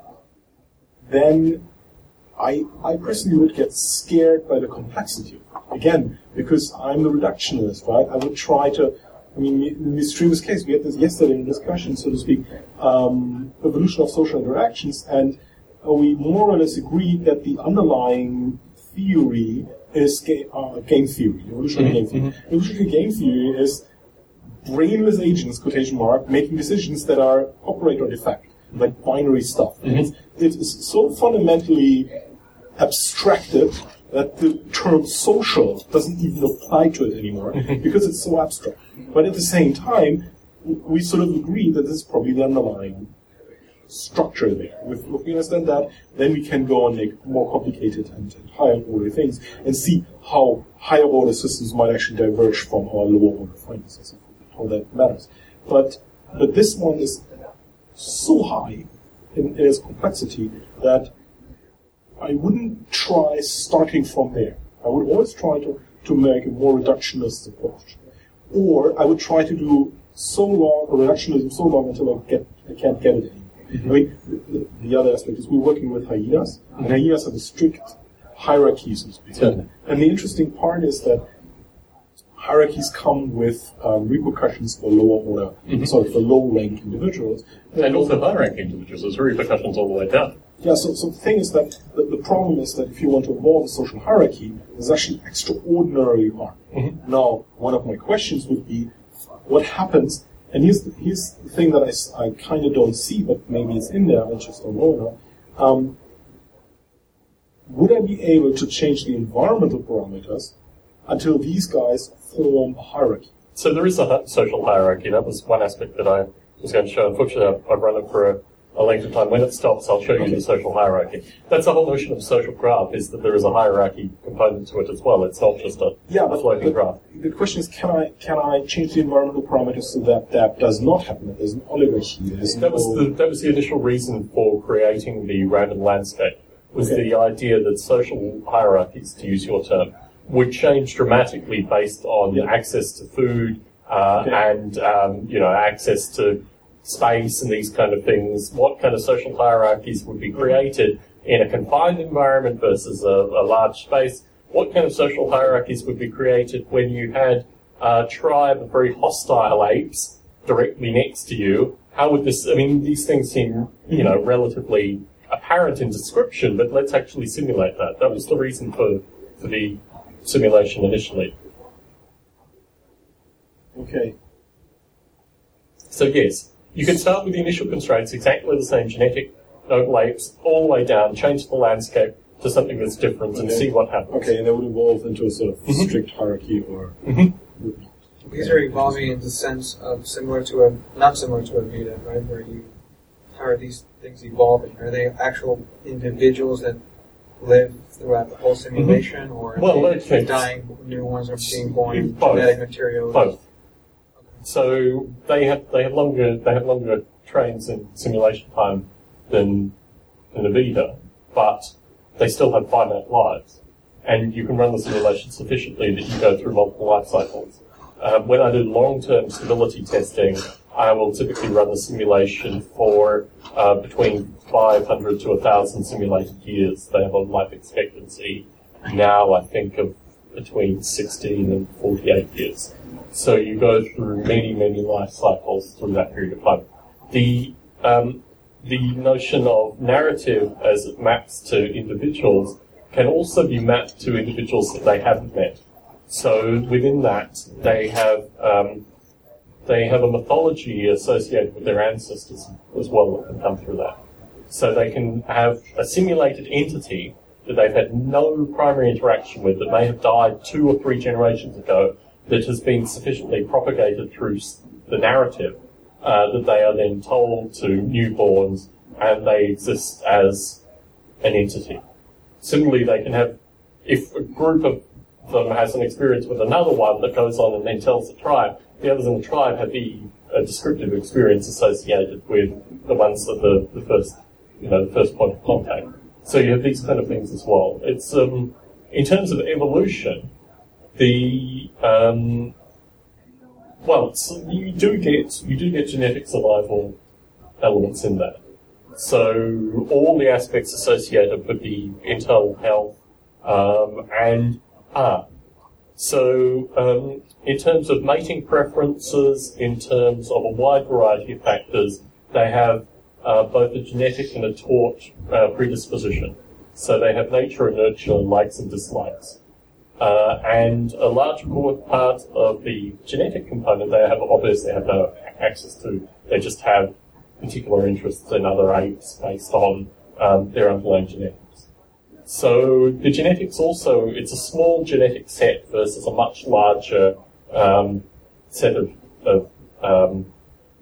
then I, I personally would get scared by the complexity. Again, because I'm the reductionist, right? I would try to, I mean, in the extremist case, we had this yesterday in discussion, so to speak, um, evolution of social interactions, and uh, we more or less agreed that the underlying theory is ga- uh, game theory, evolutionary mm-hmm. game theory. Mm-hmm. Evolutionary game theory is brainless agents, quotation mark, making decisions that are operate on effect, like binary stuff. Mm-hmm. It's, it is so fundamentally abstracted that the term social doesn't even apply to it anymore because it's so abstract. But at the same time, we sort of agree that this is probably the underlying structure there. If, if we understand that, then we can go and make more complicated and, and higher order things and see how higher order systems might actually diverge from our lower order findings and so forth, how that matters. But but this one is so high in, in its complexity that I wouldn't try starting from there. I would always try to, to make a more reductionist approach. Or I would try to do so long, a reductionism so long until I get I can't get it anymore. I mean, the, the other aspect is we're working with hyenas, and hyenas have a strict hierarchy, so to speak. Yeah. And the interesting part is that hierarchies come with um, repercussions for lower order, Mm-hmm. sorry, for low rank individuals. And also high-ranking individuals, there's repercussions all the way down. Yeah, so, so the thing is that the, the problem is that if you want to evolve a social hierarchy, it's actually extraordinarily hard. Mm-hmm. Now, one of my questions would be, what happens, and here's the, here's the thing that I, s- I kind of don't see, but maybe it's in there, I just don't know now. Um, would I be able to change the environmental parameters until these guys form a hierarchy? So there is a hi- social hierarchy. That was one aspect that I was going to show. Unfortunately, I've I've run it for a, a length of time. When it stops, I'll show you Okay. the social hierarchy. That's the whole notion of a social graph, is that there is a hierarchy component to it as well. It's not just a, Yeah, a but, floating but graph. the question is, can I can I change the environmental parameters so that that does not happen? That there's an oligarchy. There's That was no- the that was the initial reason for creating the random landscape. Was Okay. the idea that social hierarchies, to use your term, would change dramatically based on Yeah. access to food uh, Okay. and um, you know access to space and these kind of things. What kind of social hierarchies would be created in a confined environment versus a, a large space? What kind of social hierarchies would be created when you had a tribe of very hostile apes directly next to you? How would this? I mean, these things seem you know relatively apparent in description, but let's actually simulate that. That was the reason for, for the simulation initially. Okay. So yes, you can start with the initial constraints, exactly the same genetic noble apes, all the way down, change the landscape to something that's different and Okay. see what happens. Okay, and that would evolve into a sort of Mhm. strict hierarchy or... These are evolving in the sense of similar to a, not similar to a Vita, right? Where you, how are these things evolving? Are they actual individuals that live throughout the whole simulation, or are Well, they okay. dying, new ones are being born in Both. genetic materials? Both. So they have they have longer they have longer trains in simulation time than than a Vita, but they still have finite lives, and you can run the simulation sufficiently that you go through multiple life cycles. Uh, when I do long-term stability testing, I will typically run the simulation for uh, between five hundred to one thousand simulated years. They have a life expectancy now, I think, of between sixteen and forty-eight years. So you go through many, many life cycles through that period of time. The um, the notion of narrative as it maps to individuals can also be mapped to individuals that they haven't met. So within that, they have um, they have a mythology associated with their ancestors as well that can come through that. So they can have a simulated entity that they've had no primary interaction with, that may have died two or three generations ago, that has been sufficiently propagated through s- the narrative uh, that they are then told to newborns, and they exist as an entity. Similarly, they can have, if a group of them has an experience with another one that goes on and then tells the tribe, the others in the tribe have the a descriptive experience associated with the ones that the, the first, you know, the first point of contact. So you have these kind of things as well. It's um, in terms of evolution, the um, well, it's, you do get you do get genetic survival elements in that. So all the aspects associated with the internal health um, and ah, so um, in terms of mating preferences, in terms of a wide variety of factors, they have uh, both a genetic and a taught uh, predisposition. So they have nature and nurture likes and dislikes. Uh, and a large part of the genetic component they have obviously have no access to. They just have particular interests in other apes based on um, their underlying genetics. So the genetics also, it's a small genetic set versus a much larger um, set of, of um,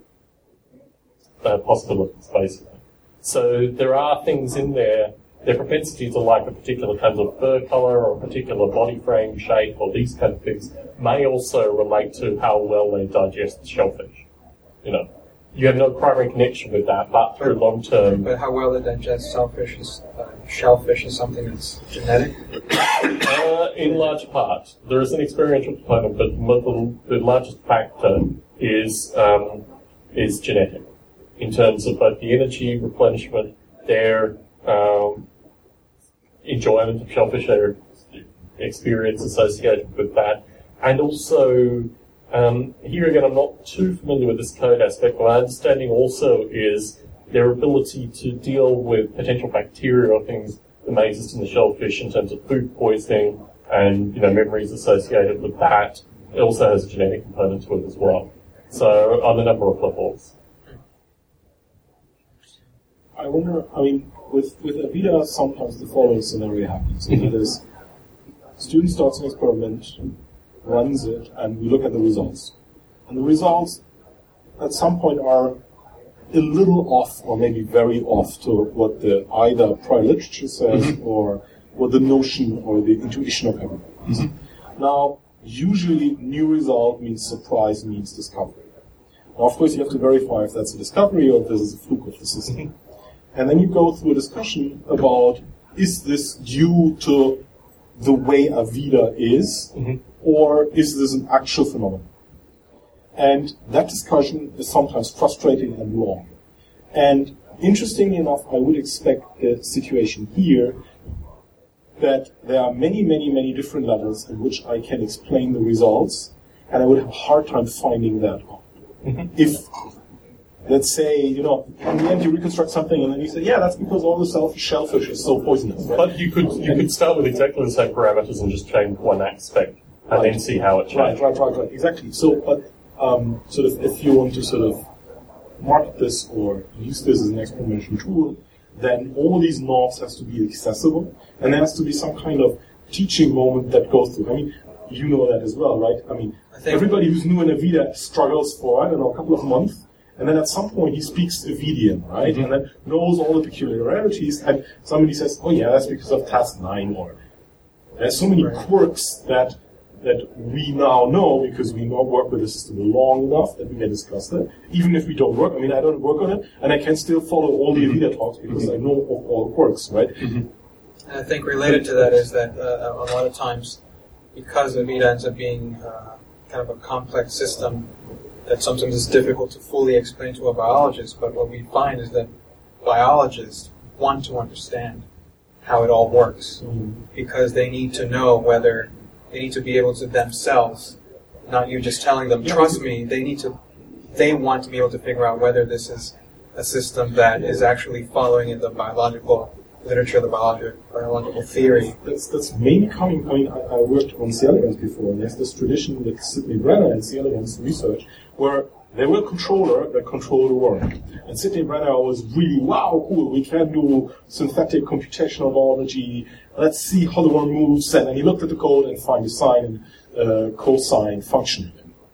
uh, possibilities, basically. So there are things in there. Their propensity to like a particular kind of fur colour or a particular body frame shape or these kind of things may also relate to how well they digest shellfish. You know, you have no primary connection with that, but through long term. But how well they digest shellfish is, uh, shellfish is something that's genetic? Uh, in large part. There is an experiential component, but the, the largest factor is um, is genetic. in terms of both the energy replenishment, their um, enjoyment of shellfish, their experience associated with that, and also, um, here again, I'm not too familiar with this code aspect, but my understanding also is their ability to deal with potential bacteria or things that may exist in the shellfish in terms of food poisoning and, you know, memories associated with that. It also has a genetic component to it as well. So, on a number of levels. I wonder, I mean, with, with Avida, sometimes the following scenario happens. Mm-hmm. That is, student starts an experiment, runs it, and we look at the results. And the results, at some point, are a little off, or maybe very off, to what the either prior literature says, mm-hmm. or what the notion or the intuition of everybody is. Mm-hmm. Now, usually, new result means surprise, means discovery. Now, of course, you have to verify if that's a discovery or if this is a fluke of the system. Mm-hmm. And then you go through a discussion about, is this due to the way Avida is, mm-hmm. or is this an actual phenomenon? And that discussion is sometimes frustrating and long. And interestingly enough, I would expect the situation here that there are many, many, many different levels in which I can explain the results, and I would have a hard time finding that out. Mm-hmm. If, let's say, you know, in the end you reconstruct something and then you say, yeah, that's because all the selfish shellfish is so poisonous. Right? But you could you and could start with exactly the same parameters and just change one aspect and right. then see how it changes. Right, right, right, right, exactly. So, but um, sort of, if you want to sort of market this or use this as an experimental tool, then all these knobs has to be accessible, and there has to be some kind of teaching moment that goes through. I mean, you know that as well, right? I mean, I everybody who's new in Avida struggles for, I don't know, a couple of months, and then at some point he speaks Avidian, right? Mm-hmm. And then knows all the peculiarities, and somebody says, oh yeah, that's because of task nine, or there's so many quirks that that we now know because we now work with the system long enough that we can discuss that. Even if we don't work, I mean, I don't work on it, and I can still follow all the Avida talks because mm-hmm. I know of all the quirks, right? Mm-hmm. And I think related to that is that uh, a lot of times, because Avida ends up being uh, kind of a complex system, that sometimes it's difficult to fully explain to a biologist, but what we find is that biologists want to understand how it all works, mm-hmm. because they need to know whether they need to be able to themselves, not you just telling them, trust me, they need to, they want to be able to figure out whether this is a system that is actually following in the biological literature, the biological, biological theory. That's, that's mainly coming, I mean, I, I worked on C. elegans before, and there's this tradition with Sidney Brenner and C. elegans research, where they were a controller that controlled the work. And Sidney Brenner was really, wow, cool, we can do synthetic computational biology, let's see how the worm moves, and then he looked at the code and find the sine and uh, cosine function.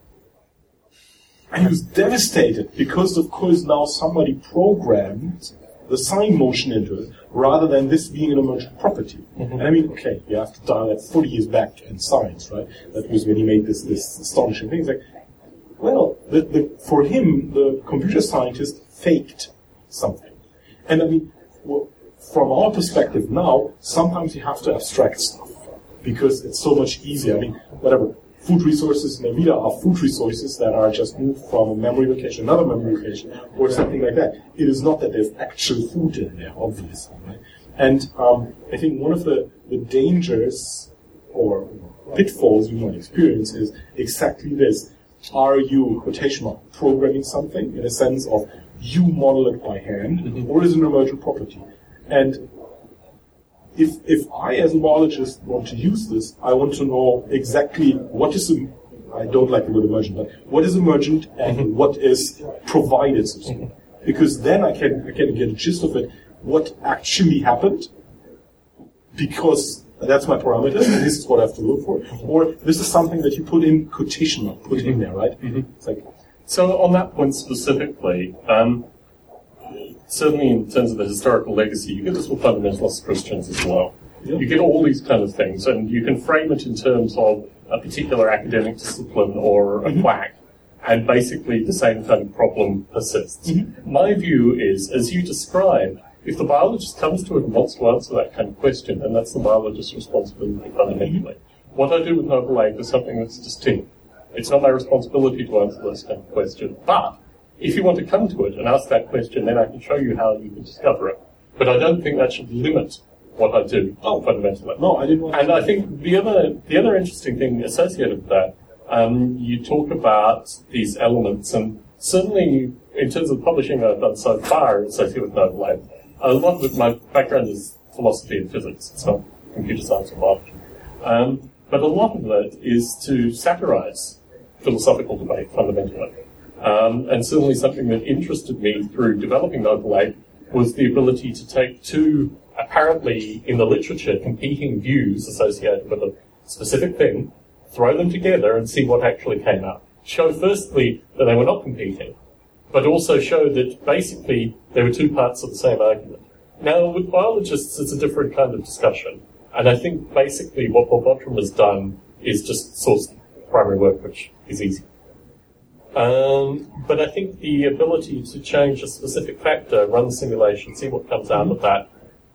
And he was devastated because, of course, now somebody programmed the sine motion into it, rather than this being an emergent property. Mm-hmm. And I mean, okay, you have to dial that forty years back in science, right? That was when he made this, this astonishing thing. It's like, well, the, the, for him, the computer scientist faked something. And I mean, well, from our perspective now, sometimes you have to abstract stuff because it's so much easier. I mean, whatever, food resources in Avida are food resources that are just moved from a memory location, another memory location, or something like that. It is not that there's actual food in there, obviously, right? And um, I think one of the, the dangers or pitfalls you might experience is exactly this. Are you, quotation mark, programming something in a sense of you model it by hand, mm-hmm. or is it an emergent property? And if if I, as a biologist, want to use this, I want to know exactly what is, I don't like the word emergent, but what is emergent and mm-hmm. what is provided, so to speak. Mm-hmm. Because then I can, I can get a gist of it, what actually happened, because that's my parameter, and this is what I have to look for. Or this is something that you put in quotation mark, put mm-hmm. in there, right? Mm-hmm. It's like, so on that point specifically, um, certainly in terms of the historical legacy, you get this with fundamentalist Christians as well. Yep. You get all these kind of things, and you can frame it in terms of a particular academic discipline or a mm-hmm. quack, and basically the same kind of problem persists. Mm-hmm. My view is, as you described, if the biologist comes to it and wants to answer that kind of question, then that's the biologist's responsibility fundamentally. Mm-hmm. What I do with Noble Lake is something that's distinct. It's not my responsibility to answer those kind of questions, but if you want to come to it and ask that question, then I can show you how you can discover it. But I don't think that should limit what I do Oh, fundamentally. No, I didn't want And to. I think the other the other interesting thing associated with that, um, you talk about these elements, and certainly in terms of publishing I've done so far associated with Noble Lab, a lot of it, my background is philosophy and physics. It's not computer science or biology. Um, but a lot of it is to satirize philosophical debate fundamentally. Um, and certainly something that interested me through developing Noble Ape was the ability to take two apparently in the literature competing views associated with a specific thing, throw them together and see what actually came out. Show firstly that they were not competing, but also show that basically there were two parts of the same argument. Now with biologists it's a different kind of discussion, and I think basically what Bob Bottram has done is just source primary work, which is easy. Um, but I think the ability to change a specific factor, run the simulation, see what comes out of that,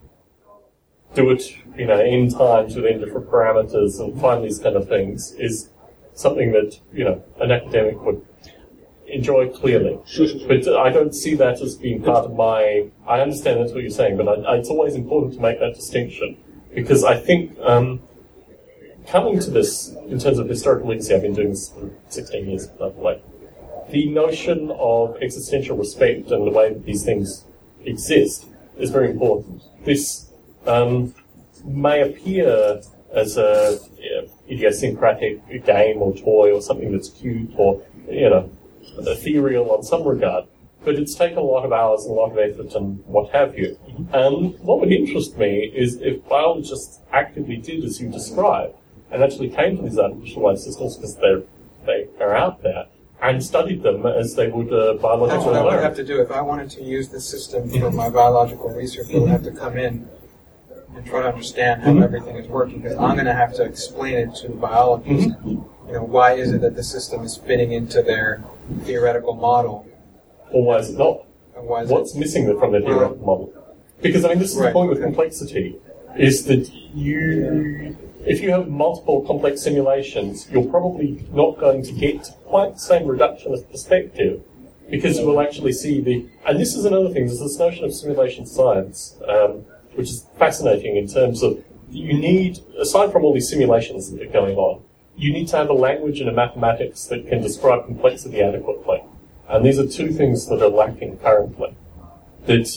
do it, you know, in times within different parameters and find these kind of things is something that, you know, an academic would enjoy clearly. Sure, sure, sure. But I don't see that as being part of my... I understand that's what you're saying, but I, it's always important to make that distinction because I think um, coming to this in terms of historical legacy, I've been doing this for sixteen years, by the way. The notion of existential respect and the way that these things exist is very important. This um, may appear as a you know, idiosyncratic game or toy or something that's cute or, you know, ethereal on some regard, but it's taken a lot of hours and a lot of effort and what have you. Um, what would interest me is if biologists actively did as you described and actually came to these artificial life systems because they're, they are out there, and studied them as they would uh, biological That's what I would learn. have to do. If I wanted to use the system for my biological research, I would have to come in and try to understand how Mhm. everything is working, because I'm going to have to explain it to biologists. Mhm. You know, why is it that the system is fitting into their theoretical model? Or why is it not? And why is What's it, missing from the theoretical model? Because, I mean, this is the Right, point with okay. complexity, is that you, if you have multiple complex simulations, you're probably not going to get quite the same reductionist perspective, because you will actually see the... And this is another thing, there's this notion of simulation science, um, which is fascinating in terms of you need, aside from all these simulations that are going on, you need to have a language and a mathematics that can describe complexity adequately. And these are two things that are lacking currently. That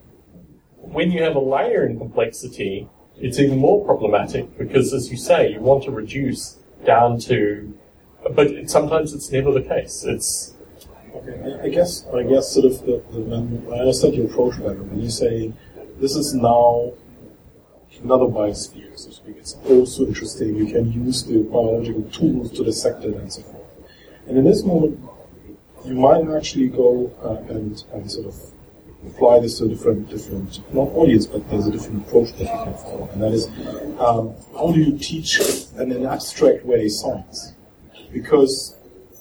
when you have a layer in complexity, it's even more problematic because, as you say, you want to reduce down to... But it, sometimes it's never the case. It's... Okay, I, I guess, I guess sort of the, the when I understand your approach better, when you say this is now another biosphere, so to speak, it's also interesting, you can use the biological tools to dissect it and so forth. And in this moment, you might actually go uh, and, and sort of apply this to a different, different, not audience, but there's a different approach that you can follow. And that is, um, how do you teach in an abstract way science? Because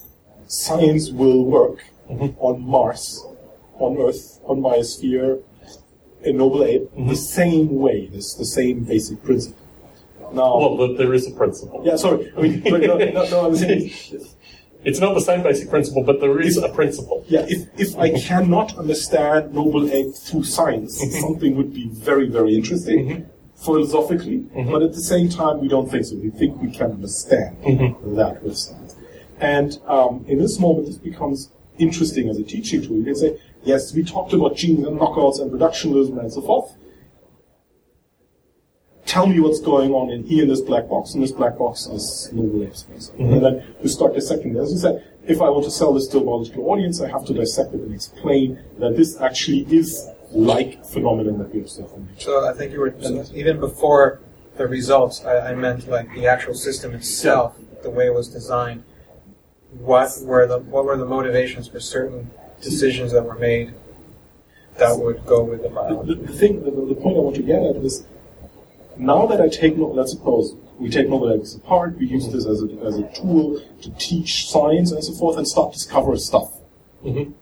science will work Mhm. on Mars, on Earth, on Biosphere, in Noble Ape, Mhm. the same way. It's the same basic principle. Now, Well, th- there is a principle. yeah, sorry. I mean, but no, no, no, I'm saying, It's not the same basic principle, but there is a principle. yeah, if, if I cannot understand Noble Ape through science, something would be very, very interesting, Mhm. philosophically, Mhm. but at the same time, we don't think so. We think we can understand Mhm. that with science. And um, in this moment, this becomes interesting as a teaching tool. You can say, yes, we talked about genes and knockouts and reductionism and so forth. Tell me what's going on in here in this black box, and this black box is Noble Apes, for example. Mhm. And then you start dissecting it. As you said, if I want to sell this to a biological audience, I have to dissect it and explain that this actually is like phenomenon that we observe in nature. so I think you were, so even before the results, I, I meant like the actual system itself, the way it was designed. What were the what were the motivations for certain decisions that were made that would go with the The, biology? the thing, the, the point I want to get at is, now that I take, no- let's suppose we take Noble Apes apart, we use this as a, as a tool to teach science and so forth and start discovering stuff. Mhm.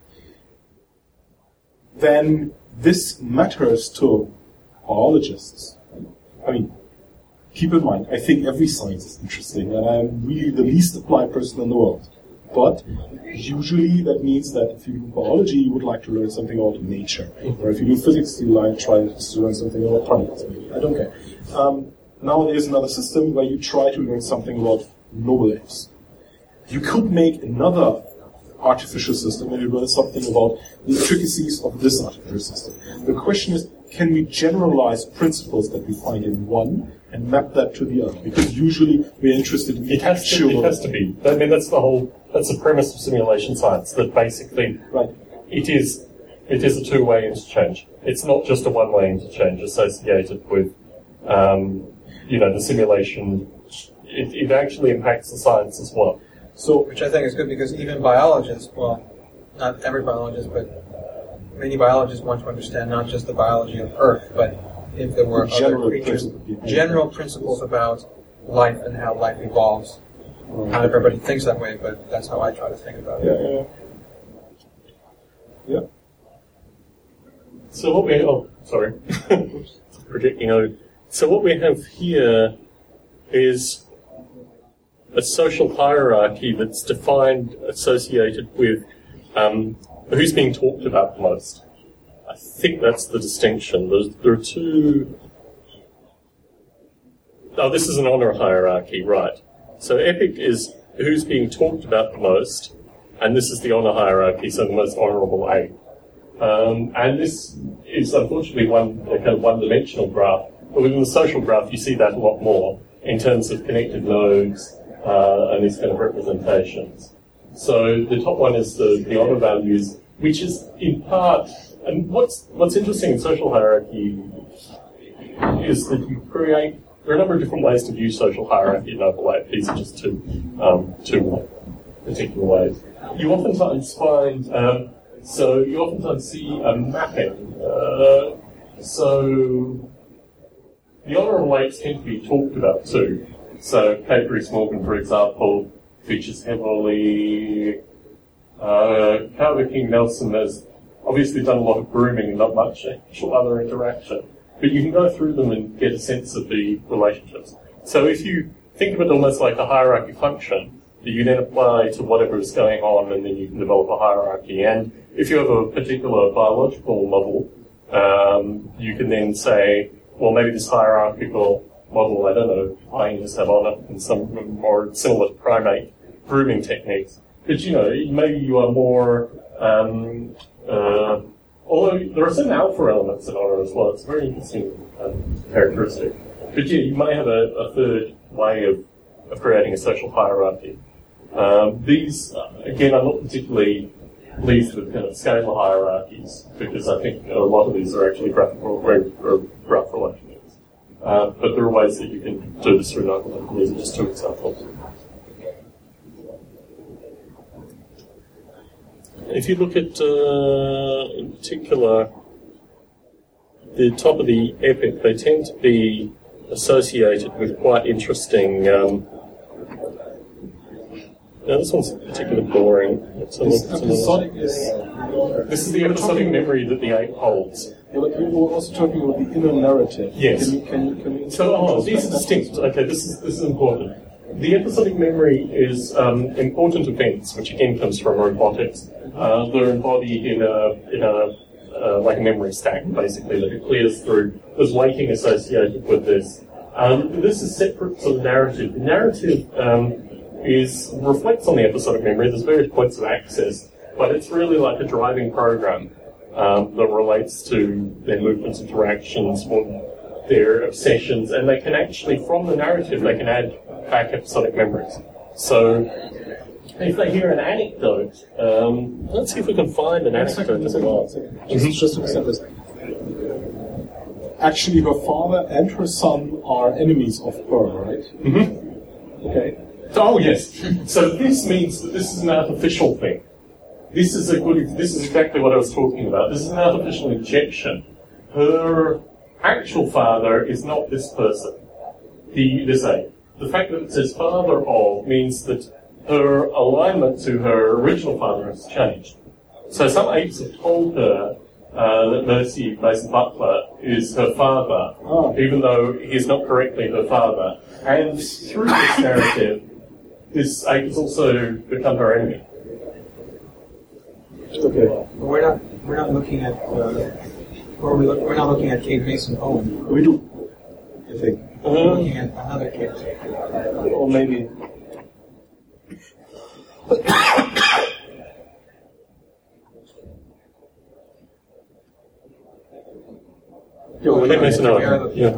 Then this matters to biologists. I mean, keep in mind, I think every science is interesting, and I'm really the least applied person in the world. But usually that means that if you do biology, you would like to learn something about nature. Or if you do physics, you like try to learn something about particles. Maybe. I don't care. Um, now there's another system where you try to learn something about noble apes. You could make another artificial system where you learn something about the intricacies of this artificial system. The question is, can we generalize principles that we find in one and map that to the other? Because usually we're interested in the it has to, it has to be. I mean, that's the whole, that's the premise of simulation science, that basically right. it is it is a two-way interchange. It's not just a one-way interchange associated with, um, you know, the simulation. It, it actually impacts the science as well. So, which I think is good because even biologists, well, not every biologist, but many biologists want to understand not just the biology of Earth, but if there were general other creatures, principles. general principles about life and how life evolves. Mm. Not everybody thinks that way, but that's how I try to think about yeah, it. Yeah, yeah. So what we oh sorry, projecting out. So what we have here is a social hierarchy that's defined, associated with um, who's being talked about the most. I think that's the distinction. There's, there are two... Oh, this is an honor hierarchy, right. So epic is who's being talked about the most, and this is the honor hierarchy, so the most honorable ape. Um, and this is unfortunately one a kind of one-dimensional graph, but within the social graph you see that a lot more in terms of connected nodes, Uh, and these kind of representations. So the top one is the, the honor values, which is in part, and what's what's interesting in social hierarchy is that you create, there are a number of different ways to view social hierarchy in noble ape. These are just two, um, two particular ways. You oftentimes find, um, so you oftentimes see a mapping. Uh, so the honorable apes tend to be talked about too. So Kate Rees Morgan, for example, features heavily. Uh, Carver King Nelson has obviously done a lot of grooming and not much actual other interaction. But you can go through them and get a sense of the relationships. So if you think of it almost like a hierarchy function that you then apply to whatever is going on, and then you can develop a hierarchy. And if you have a particular biological model, um, you can then say, well, maybe this hierarchical model, I don't know, hyenas have honor and some more similar to primate grooming techniques. But, you know, maybe you are more, um, uh, although there are some alpha elements in honor as well. It's a very interesting um, characteristic. But, yeah, you may have a, a third way of, of creating a social hierarchy. Um, these, uh, again, I'm not particularly pleased with kind of scalar hierarchies because I think a lot of these are actually graphical or, or graph relationships. Uh, but there are ways that you can do this through noble ape. These are just two examples. If you look at, uh, in particular, the top of the epic, they tend to be associated with quite interesting. Um, now, this one's particularly boring. It's a this, little, episodic is, this is the We're episodic talking, memory that the ape holds. Yeah, but we were also talking about the inner narrative. Yes. Can you, can you, can you so, oh, these are distinct. Okay, this is this is important. The episodic memory is um, important events, which again comes from robotics. Uh, they're embodied in a in a uh, like a memory stack, basically, that it clears through. There's weighting associated with this. Um, this is separate to the narrative. The narrative um, is reflects on the episodic memory. There's various points of access, but it's really like a driving program um, that relates to their movements, interactions, their obsessions, and they can actually, from the narrative, they can add back episodic memories. So, if they hear an anecdote, um, let's see if we can find an anecdote as well. Just, mm-hmm. just to accept this. Actually, her father and her son are enemies of her, right? Mm-hmm. Okay. Oh, yes. So this means that this is an artificial thing. This is a good. This is exactly what I was talking about. This is an artificial injection. Her actual father is not this person. The this ape. The fact that it says father of means that her alignment to her original father has changed. So some apes have told her uh, that Mercy Mason Butler is her father, oh. even though he is not correctly her father. And through this narrative, this ape has also become her enemy. Okay. We're not we're not looking at uh, or we look, we're not looking at Cave Mason Owen. We do. I think. We're looking at another cave. Or maybe. Yeah, well, Cave Mason Owen. Yeah.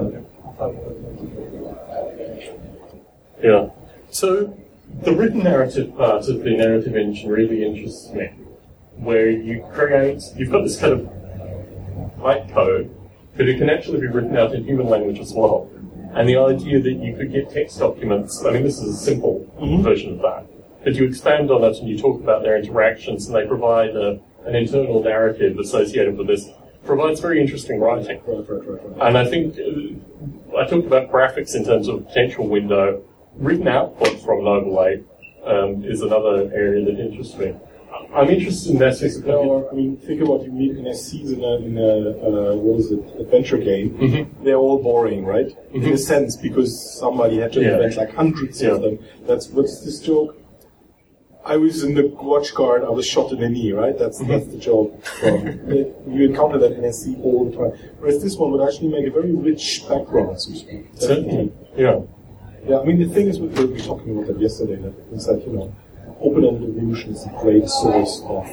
Yeah. So the written narrative part of the narrative engine really interests me, where you create, you've got this kind of byte code, but it can actually be written out in human language as well. And the idea that you could get text documents, I mean, this is a simple mm-hmm. version of that, but you expand on it and you talk about their interactions, and they provide a, an internal narrative associated with this. Provides very interesting writing. Right, right, right, right. And I think, uh, I talked about graphics in terms of a potential window. Written output from Noble Ape um, is another area that interests me. I'm interested in that aspect of no, I mean, think about you meet in a season in a, uh, what is it, adventure game. Mm-hmm. They're all boring, right? Mm-hmm. In a sense, because somebody had to yeah. invent like hundreds yeah. of them. That's what's this joke? I was in the watch guard, I was shot in the knee, right? That's mm-hmm. that's the joke. From, you encounter that in S C all the time. Whereas this one would actually make a very rich background, so to speak. Certainly, yeah. Yeah, I mean, the thing is, we were talking about that yesterday, that it's like, you know, open-ended evolution is a great source of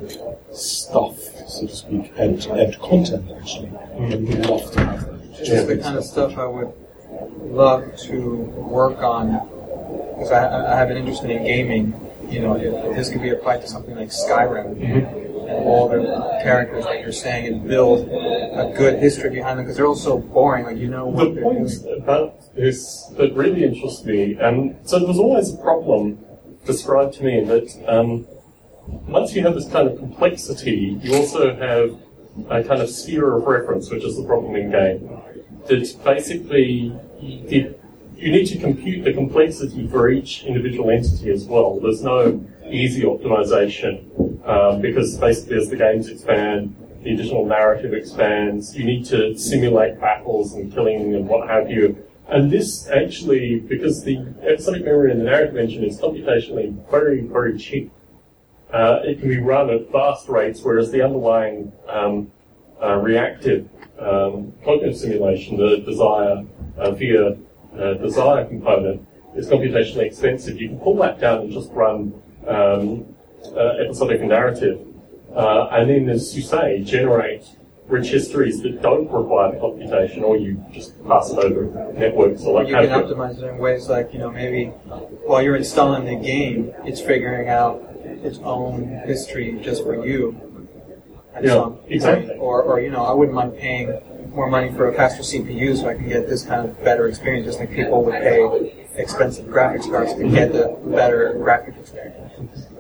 stuff, so to speak, and, and content, actually. Mm-hmm. And we'd love to have that. This is the kind of stuff I would love to work on, because I, I have an interest in gaming. You know, if this could be applied to something like Skyrim, mm-hmm. and all the characters that you're saying, and build a good history behind them, because they're all so boring, like, you know what the they're point doing. about this that really interests me, and so there was always a problem described to me that um, once you have this kind of complexity, you also have a kind of sphere of reference, which is the problem in game. That basically you, you need to compute the complexity for each individual entity as well. There's no easy optimization um, because basically as the games expand, the additional narrative expands. You need to simulate battles and killing and what have you. And this actually, because the episodic memory and the narrative engine is computationally very, very cheap, uh, it can be run at fast rates, whereas the underlying um, uh, reactive um, cognitive simulation, the desire uh, via uh, desire component, is computationally expensive. You can pull that down and just run um, uh, episodic and narrative, uh, and then, as you say, generate rich histories that don't require computation, or you just pass it over networks or like you can optimize it in ways like, you know, maybe while you're installing the game, it's figuring out its own history just for you. At yeah, some exactly. Point. Or, or, you know, I wouldn't mind paying more money for a faster C P U so I can get this kind of better experience, just like people would pay expensive graphics cards to get the better graphic experience.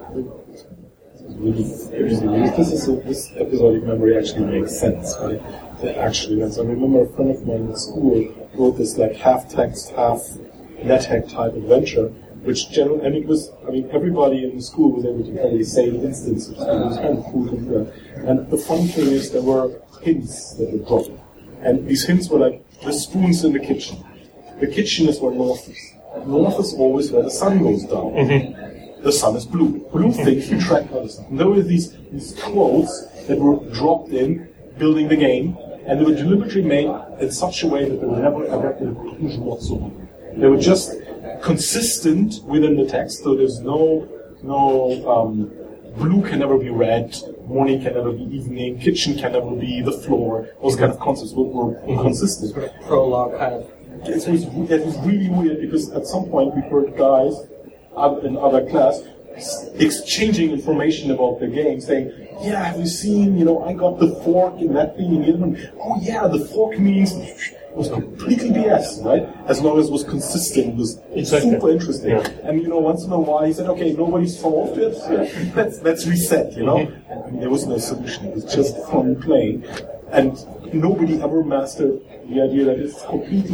Really interesting. This is a, this episodic memory actually makes sense, right? It actually does. I remember a friend of mine in school wrote this like half text, half NetHack type adventure, which generally, and it was, I mean, everybody in the school was able to play the same instances. It was kind of cool to do that. And the funny thing is, there were hints that were dropped, and these hints were like the spoons in the kitchen. The kitchen is where north is. North is always where the sun goes down. Mm-hmm. The sun is blue. Blue things you track how the sun. And there were these, these quotes that were dropped in building the game, and they were deliberately made in such a way that they were never ever in a conclusion whatsoever. They were just consistent within the text, so there's no no um, blue can never be red, morning can never be evening, kitchen can never be the floor. Those kind of concepts were, were mm-hmm. consistent. Sort of prologue kind of. It was, it was really weird because at some point we heard guys in other class exchanging information about the game, saying, yeah, have you seen, you know, I got the fork in that thing in the other one. Oh yeah, the fork means it was completely B S, right? As long as it was consistent, it was exactly. super interesting. Yeah. And, you know, once in a while he said, okay, nobody solved it, yeah, let's, let's reset, you know? Mm-hmm. And, I mean, there was no solution, it was just fun playing. And nobody ever mastered the idea that it's completely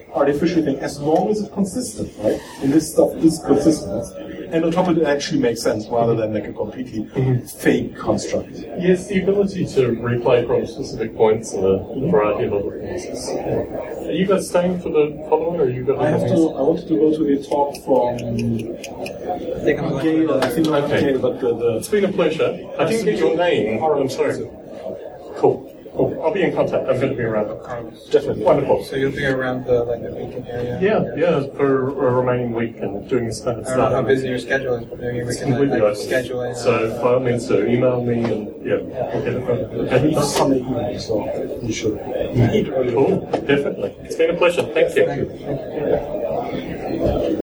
artificial thing as long as it's consistent, right? And this stuff is consistent. And on top of it, it actually makes sense rather than like a completely mm-hmm. fake construct. Yes, the ability to replay from specific points and a variety of other things. Are you guys staying for the following, or are you going? I have to. I wanted to go to the talk from I think I'm Gail. I think I'm Okay. Gail, but the, the It's been a pleasure. I didn't get your name. I'm sorry. Cool. Cool. I'll be in contact. I'm going to be around. definitely Wonderful. So you'll be around the like the Beacon area. Yeah, yeah, for a remaining week and doing this kind of I don't know how stuff. busy your schedule is, but maybe we It's can uh, completely like, open. schedule in. So by all means, do email me and yeah, we'll get it done. I need Sunday evening, so you should. Cool. Definitely. It's been a pleasure. Thank you. Thank you.